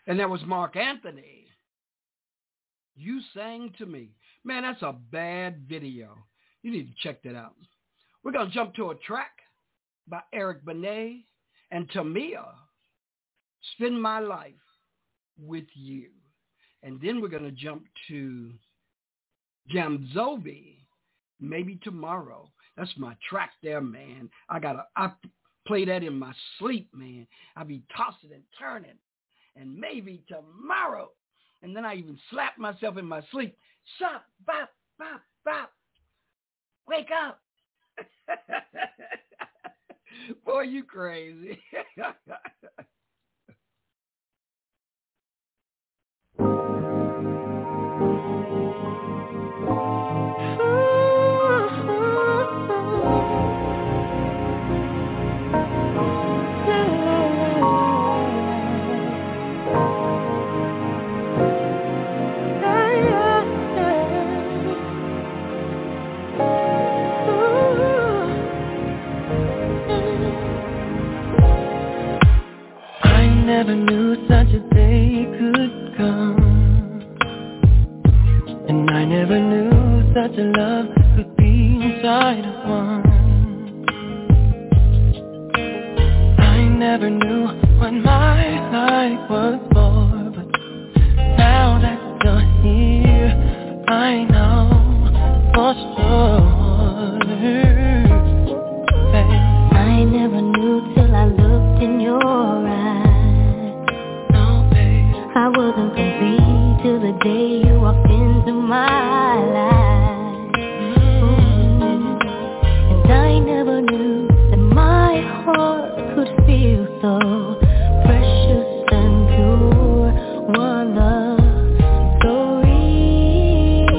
Speaker 3: And that was Mark Anthony. You Sang to Me. Man, that's a bad video. You need to check that out. We're going to jump to a track by Eric Benet and Tamia, Spend My Life With You. And then we're going to jump to Jamzobi, Maybe Tomorrow. That's my track there, man. I play that in my sleep, man. I be tossing and turning. And maybe tomorrow. And then I even slap myself in my sleep. Shop, bop, bop, bop. Wake up. Boy, you crazy.
Speaker 6: Never knew such a day could come, and I never knew such a love could be inside of one. I never knew what my life was for, but now that you're here, I know for sure. I never knew till I looked in your eyes. I wasn't complete till the day you walked into my life. And I never knew that my heart could feel so precious and pure. One love so real.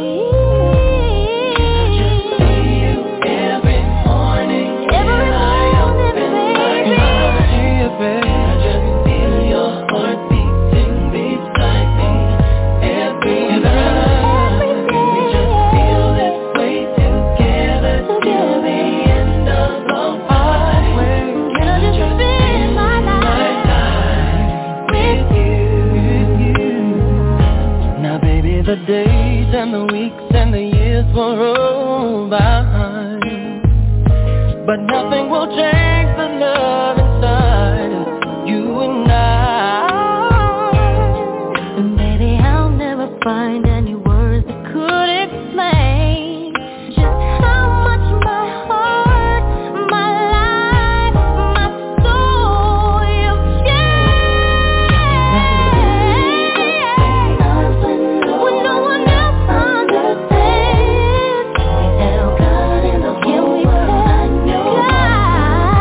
Speaker 6: Just see you every morning. Every morning, baby. I just feel your heartbeat. The days and the weeks and the years will roll by, but nothing will change the love inside of you and I. And baby, I'll never find any words that could explain just how much my heart, my life, my soul you've changed. When no one else understands, we tell God in the whole world I know.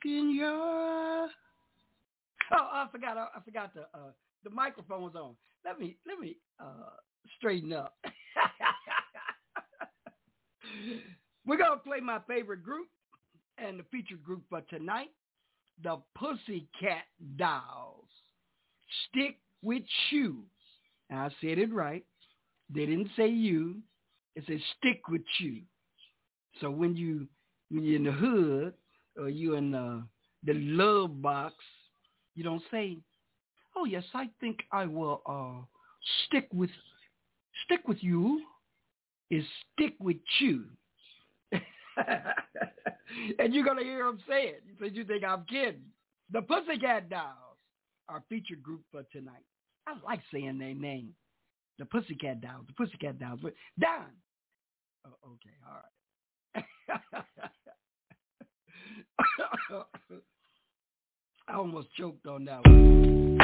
Speaker 3: in your... Oh, I forgot the microphone was on. Let me straighten up. We're going to play my favorite group and the featured group for tonight, the Pussycat Dolls. Stick with You. Now, I said it right. They didn't say you. It said stick with you. So when you're in the hood or you in the love box, you don't say, "Oh yes, I think I will stick with you." It's stick with you. And you're gonna hear them say it because you think I'm kidding. The Pussycat Dolls, our featured group for tonight. I like saying their name. The Pussycat Dolls. The Pussycat Dolls. Don. Oh, okay, all right. I almost choked on that one.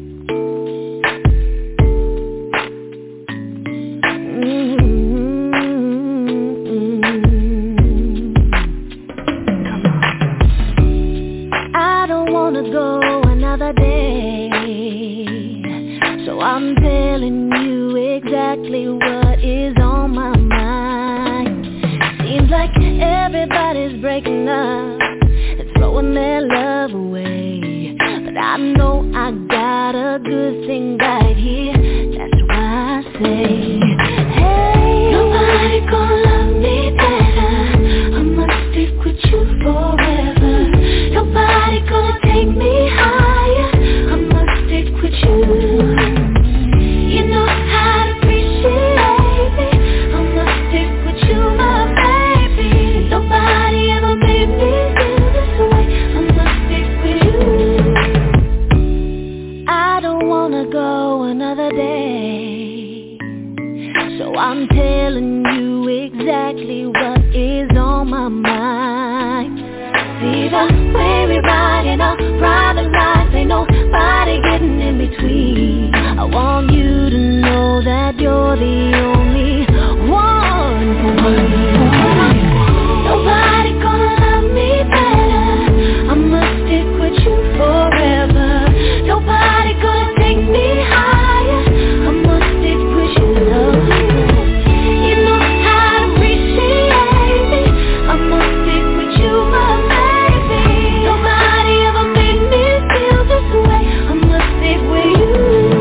Speaker 5: I don't wanna go another day, so I'm telling you exactly what is on my mind. Seems like everybody's breaking up, throwing their love away, but I know I got a good thing right here. That's why I say, hey, nobody gonna love me better. I'ma stick with you forever. Nobody gonna take me higher. I'ma stick with you. You know how to appreciate me. I'ma stick with you, my baby. Nobody ever made me feel this way. I'ma stick with you. I don't wanna go another day, so I'm telling you exactly what is on my mind. See the way we ride in our private life, ain't nobody getting in between. I want you to know that you're the only one for me. Nobody gonna love me better. I'ma stick with you forever. Nobody gonna take me higher. I'ma stick with you. You know how to appreciate me. I'ma stick with you, my baby. Nobody ever made me feel this way. I'ma stick with you.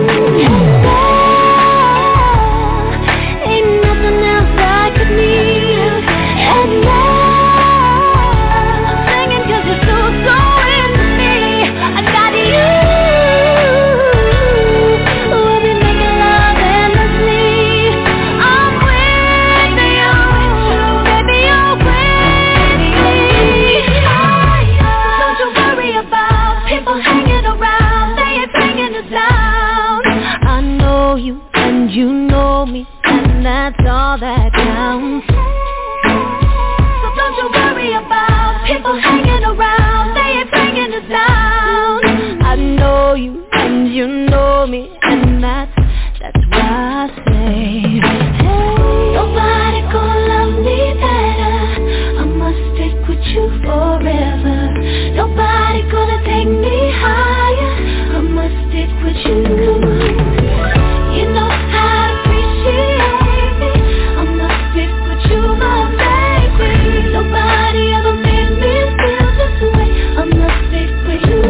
Speaker 5: Ain't nothing else I could need. And I'm singing 'cause you're so into me. I got you. We'll be making love endlessly. I'm with you, baby, you're with me. Don't you worry about people hanging around. They ain't bringing us down. I know you and you know me, and that's all that counts. So don't you worry about people hanging around. They ain't bringing us down. I know you and you know me, and that's why I say, hey, nobody gonna love me better. I'ma stick with you forever. Nobody gonna take me higher. I'ma stick with you. You know how to appreciate me. I'ma stick with you, my baby. Nobody ever made me feel this way. I'ma stick with you.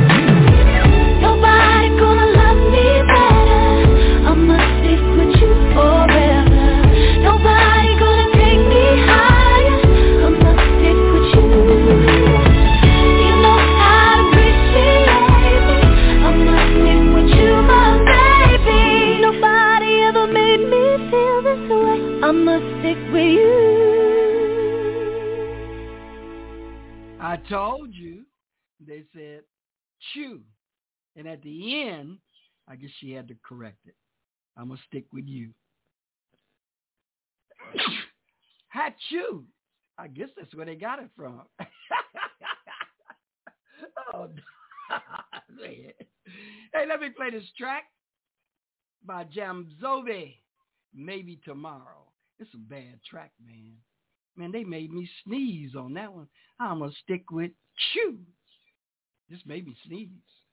Speaker 5: Nobody gonna love me better. I'ma stick with you forever. Nobody gonna take me higher. I'ma stick with you. You know how to appreciate me. I'ma stick with you, my baby. Nobody ever made me feel this way. I'ma stick with you.
Speaker 3: I told you. They said chew. And at the end, I guess she had to correct it. I'm going to stick with you. Hat-chew. I guess that's where they got it from. Oh, man. Hey, let me play this track by Jamzove, Maybe Tomorrow. It's a bad track, man. Man, they made me sneeze on that one. I'm going to stick with chew. This made me sneeze.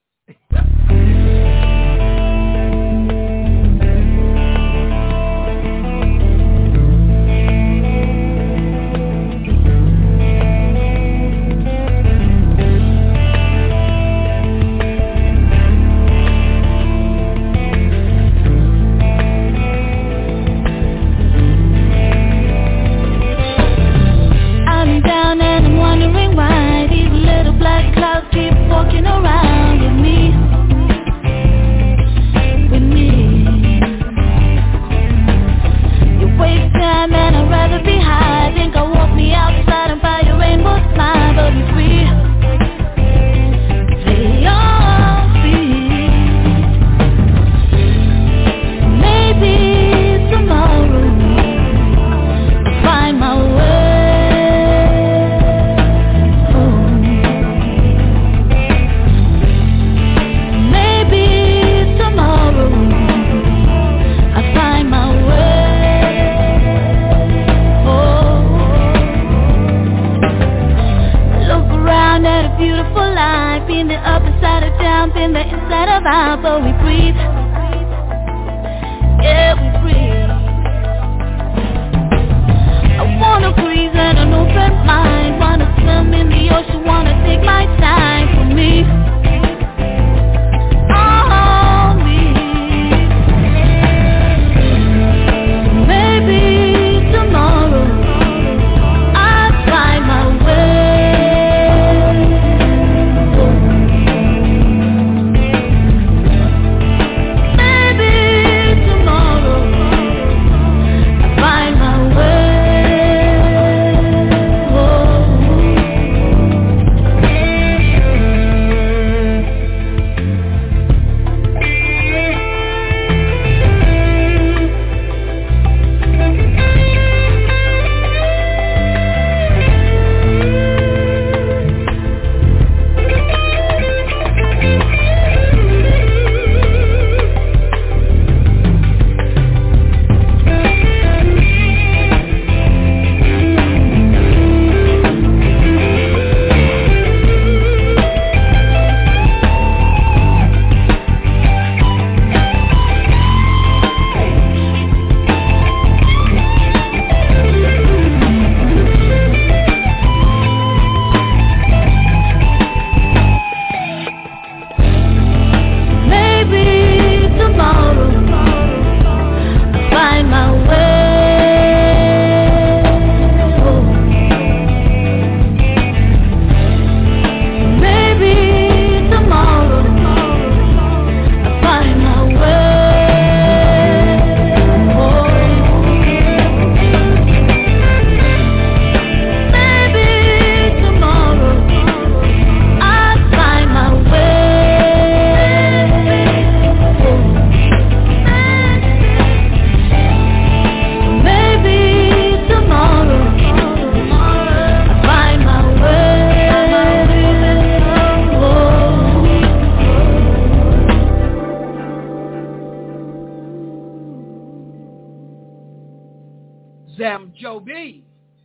Speaker 3: Zam Joe B.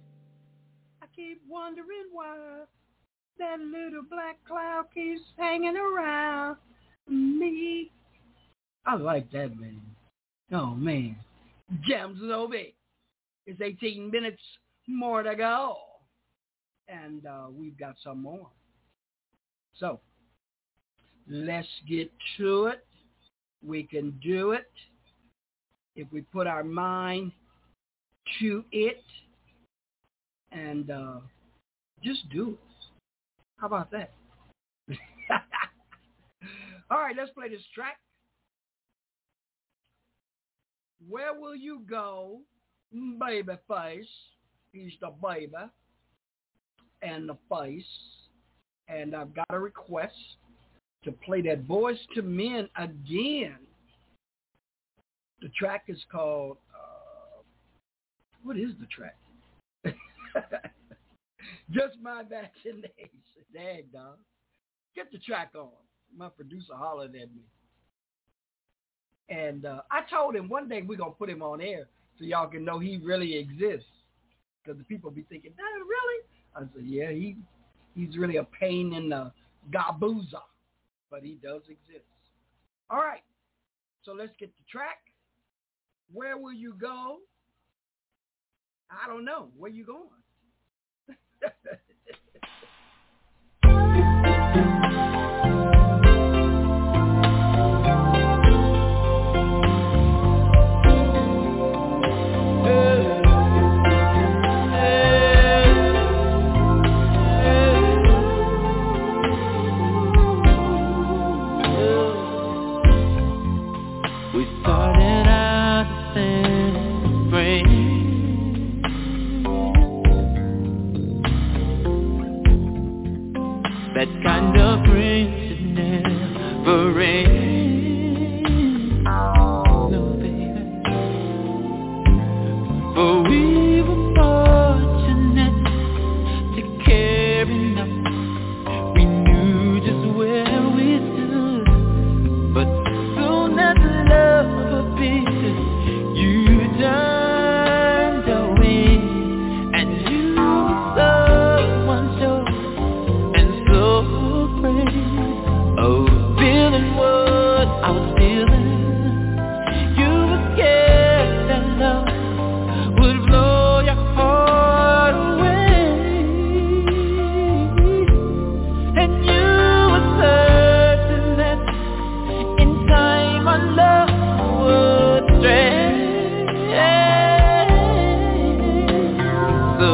Speaker 3: I keep wondering why that little black cloud keeps hanging around me. I like that, man. Oh, man. Jams Joe B. It's 18 minutes more to go. And we've got some more. So, let's get to it. We can do it if we put our mind to it and just do it. How about that? All right, let's play this track. Where will you go, Babyface? He's the baby and the face. And I've got a request to play that Boys to Men again. The track is called, what is the track? Just My Imagination. Dang, dog. Get the track on. My producer hollered at me. And I told him one day we're going to put him on air so y'all can know he really exists. Because the people be thinking, really? I said, yeah, he's really a pain in the Gabuza, but he does exist. All right, so let's get the track. Where will you go? I don't know. Where you going?
Speaker 6: That kind of rain should never rain. No, baby. For we were fortunate to care enough. We knew just where we stood. But soon as love appeared, you turned away. And you someone showed oh, feeling what I was feeling. You were scared that love would blow your heart away. And you were certain that in time our love would stray. So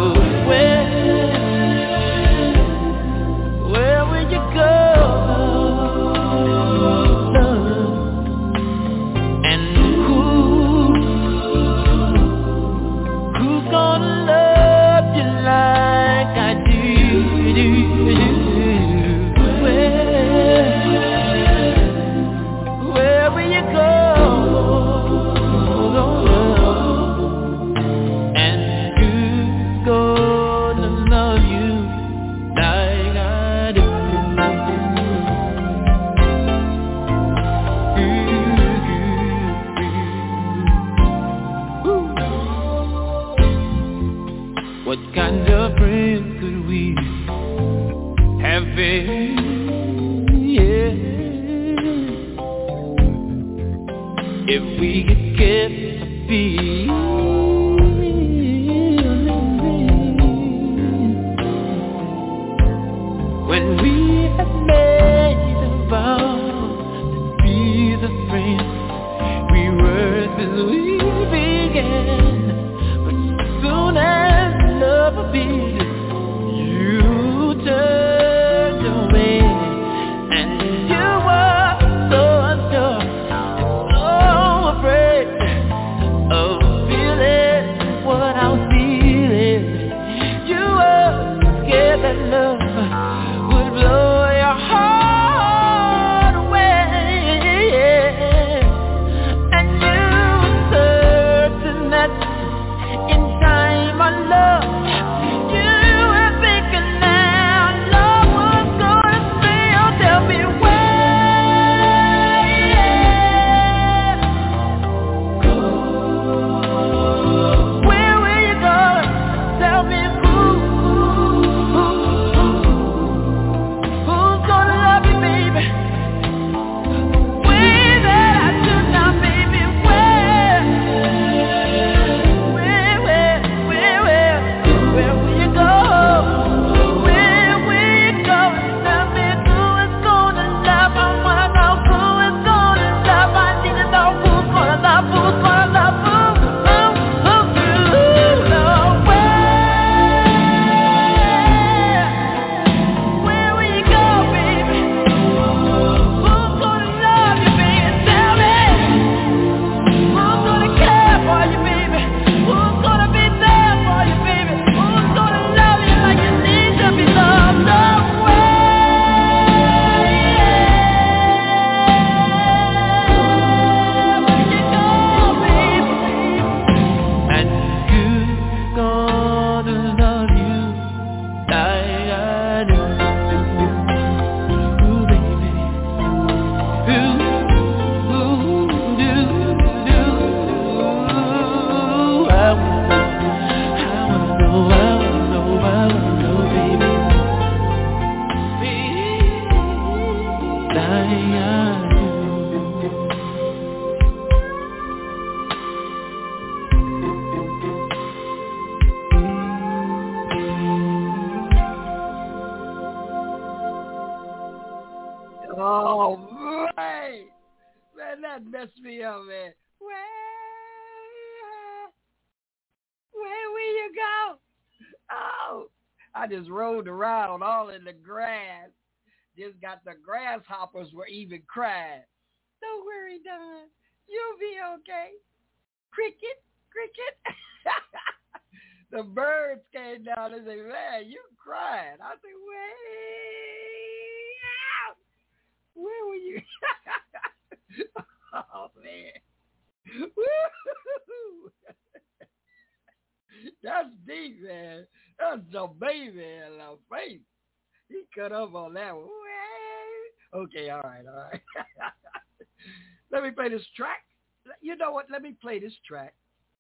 Speaker 6: where will you go? What kind of friends could we have been? Yeah. If we could get a feeling when we had made a vow to be the friends we were since we began. But soon as love appeared, you turned away, and you were so unsure and so afraid of feeling what I was feeling. You were scared that love would blow your heart away, and you were certain that in time our love, you were thinking now love was gonna fail. Tell me where will you go? Tell me who
Speaker 3: that messed me up, man. Where will you go? Oh, I just rolled around all in the grass. Just got the grasshoppers were even crying. Don't worry, Don. You'll be okay. Cricket. The birds came down and said, man, you crying. I said, way out. Where were you? Oh, man. Woo-hoo-hoo. That's deep, man. That's the baby in the face. He cut up on that one. Okay, all right. Let me play this track. You know what? Let me play this track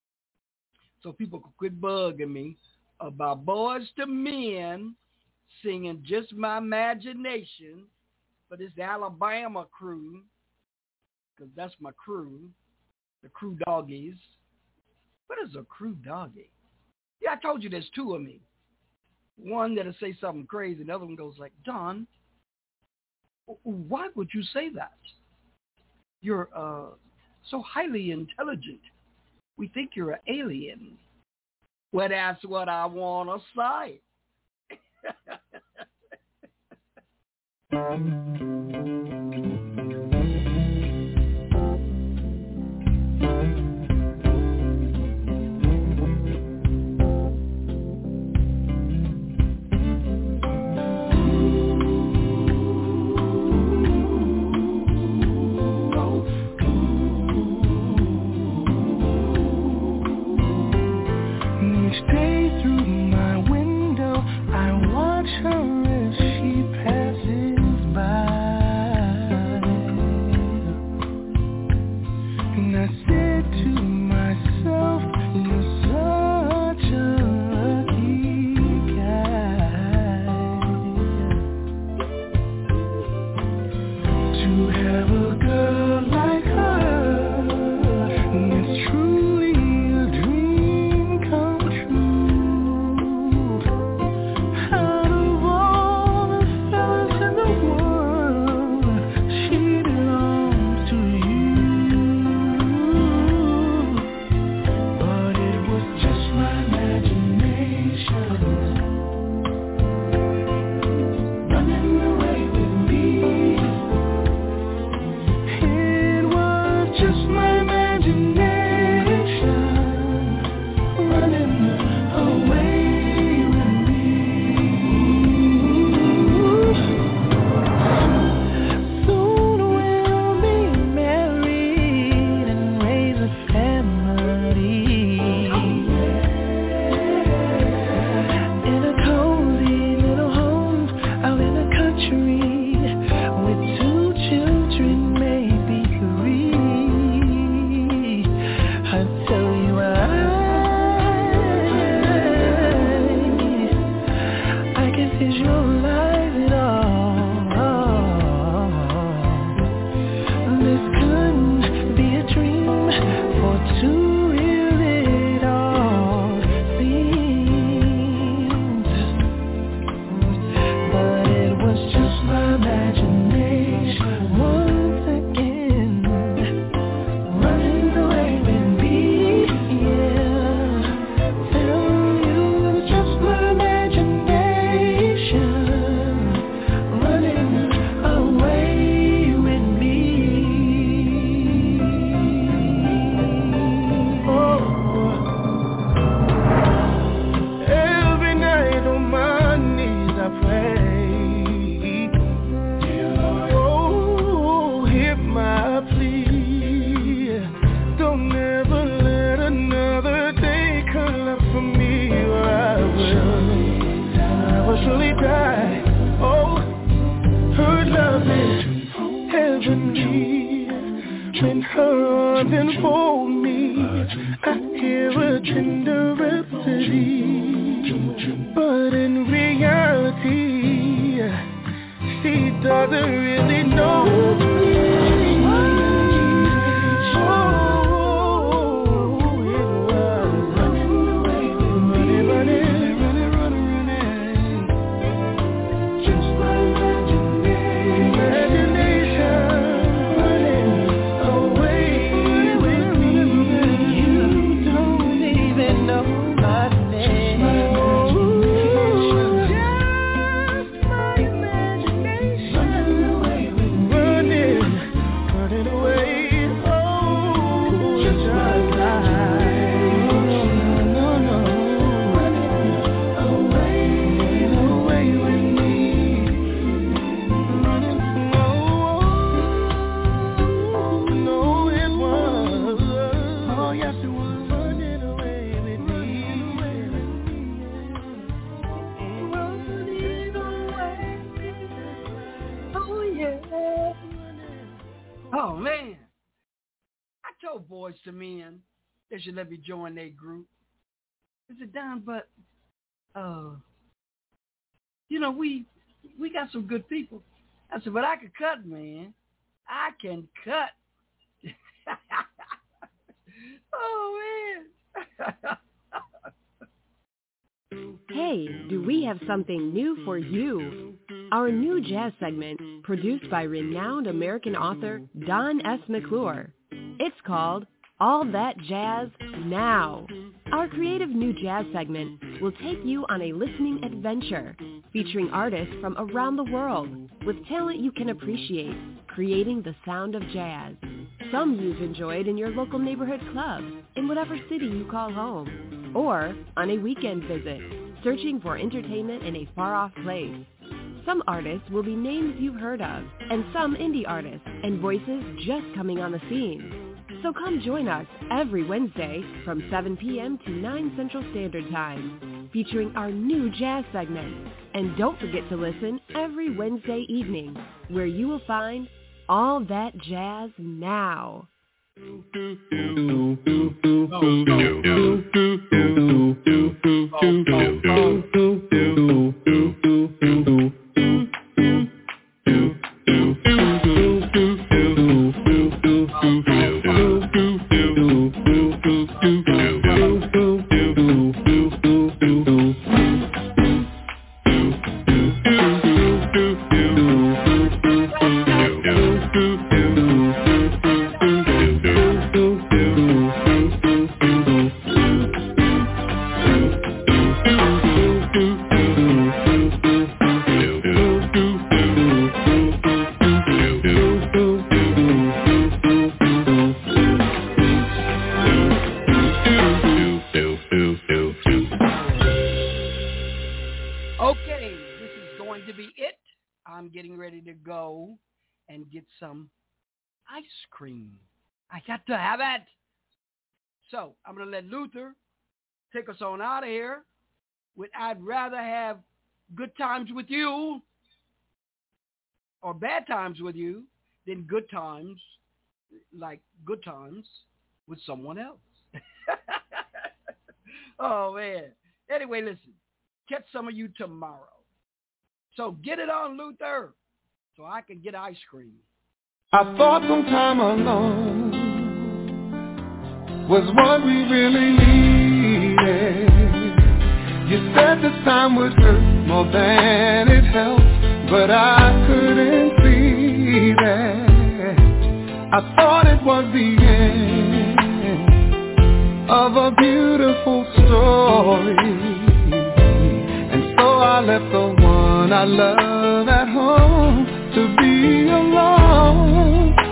Speaker 3: so people can quit bugging me about Boys to Men singing Just My Imagination for this Alabama crew, because that's my crew, the Crew Doggies. What is a Crew Doggie? Yeah, I told you there's two of me. One that'll say something crazy, the other one goes like, Don, why would you say that? You're so highly intelligent. We think you're an alien. Well, that's what I want to say.
Speaker 6: Away
Speaker 3: man. I told Boys to Men they should let me join their group. I said, Don, but, we got some good people. I said, but I can cut, man. I can cut. Oh, man.
Speaker 1: Hey, do we have something new for you? Our new jazz segment, produced by renowned American author Don S. McClure. It's called All That Jazz Now. Our creative new jazz segment will take you on a listening adventure, featuring artists from around the world with talent you can appreciate, creating the sound of jazz. Some you've enjoyed in your local neighborhood club, in whatever city you call home, or on a weekend visit, searching for entertainment in a far-off place. Some artists will be names you've heard of, and some indie artists and voices just coming on the scene. So come join us every Wednesday from 7 p.m. to 9 Central Standard Time, featuring our new jazz segment. And don't forget to listen every Wednesday evening, where you will find All That Jazz Now.
Speaker 3: Some ice cream. I got to have it. So I'm going to let Luther take us on out of here with I'd rather have good times with you or bad times with you than good times, like good times with someone else. Oh, man. Anyway, listen, catch some of you tomorrow. So get it on, Luther, so I can get ice cream.
Speaker 6: I thought some time alone was what we really needed. You said this time would hurt more than it helped, but I couldn't see that. I thought it was the end of a beautiful story, and so I left the one I love at home to be alone.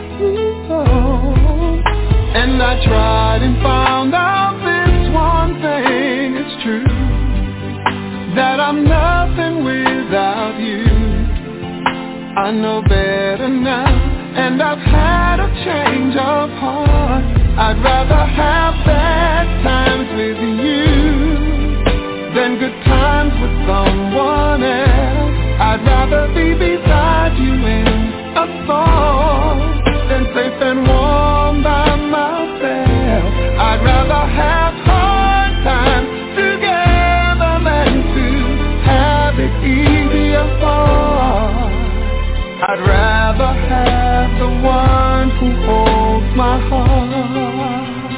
Speaker 6: And I tried and found out this one thing is true, that I'm nothing without you. I know better now, and I've had a change of heart. I'd rather have bad times with you than good times with someone else. I'd rather be beside you in a storm than safe and warm by myself. I'd rather have hard times together than to have it easy apart. I'd rather have the one who holds my heart.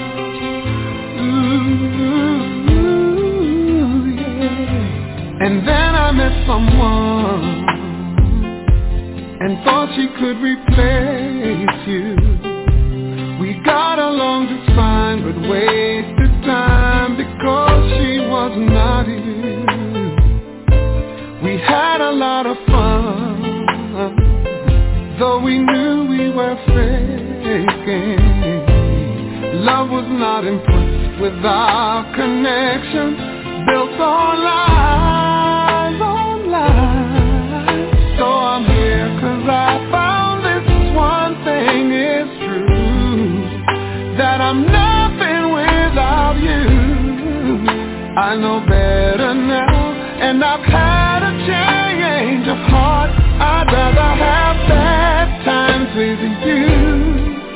Speaker 6: Ooh, yeah. And then I met someone and thought she could replace you. We got along just fine, but wasted time because she was not you. We had a lot of fun, though we knew we were faking. Love was not impressed with our connection, built on lies, on lies. So I'm here 'cause I found this one thing is true, that I'm nothing without you. I know better now, and I've had a change of heart. I'd rather have bad times with you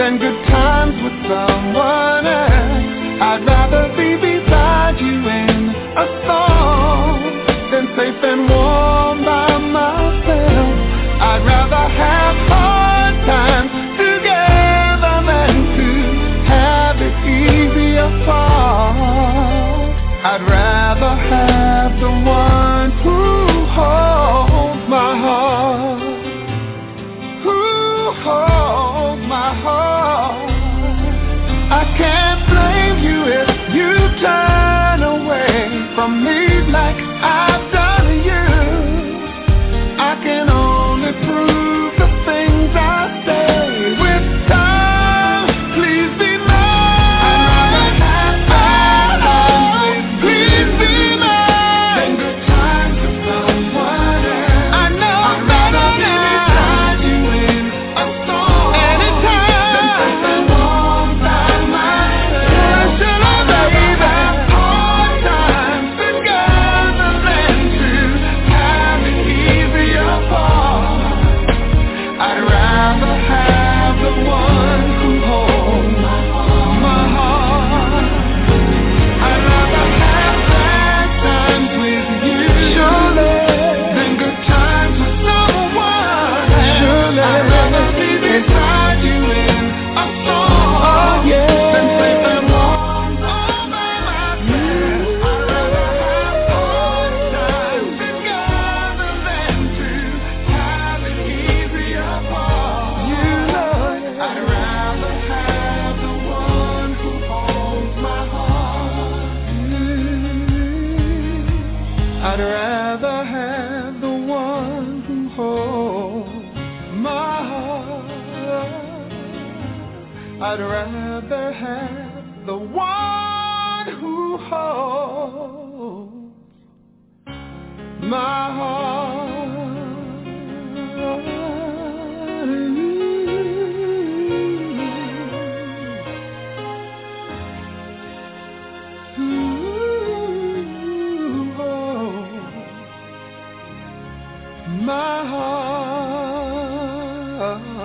Speaker 6: than good times with someone else. I'd rather be beside you in a song than safe and warm by myself. I'd rather have hard times together than to have it easy apart. I'd rather have the one who holds my heart, who holds my heart. I can't blame you if you turn away from me like I've done you. I can only prove the things I say with time. Please be mine. Please be mine. Then good times with someone else. I know I'd rather be beside you in a storm anytime than safe and warm by myself. Should I, baby, hard times together than to have it easy apart. I'd rather have the one who holds my heart. I'd rather have bad times with you, surely, than good times with someone else. Surely. I'd rather be beside you in a storm than safe and warm all by myself. I'd rather have hard times together than to have it easy apart. You know it. I'd rather have the one who holds my heart. I'd rather have the one who holds my heart. I'd rather have the one who holds my heart. Who holds my heart.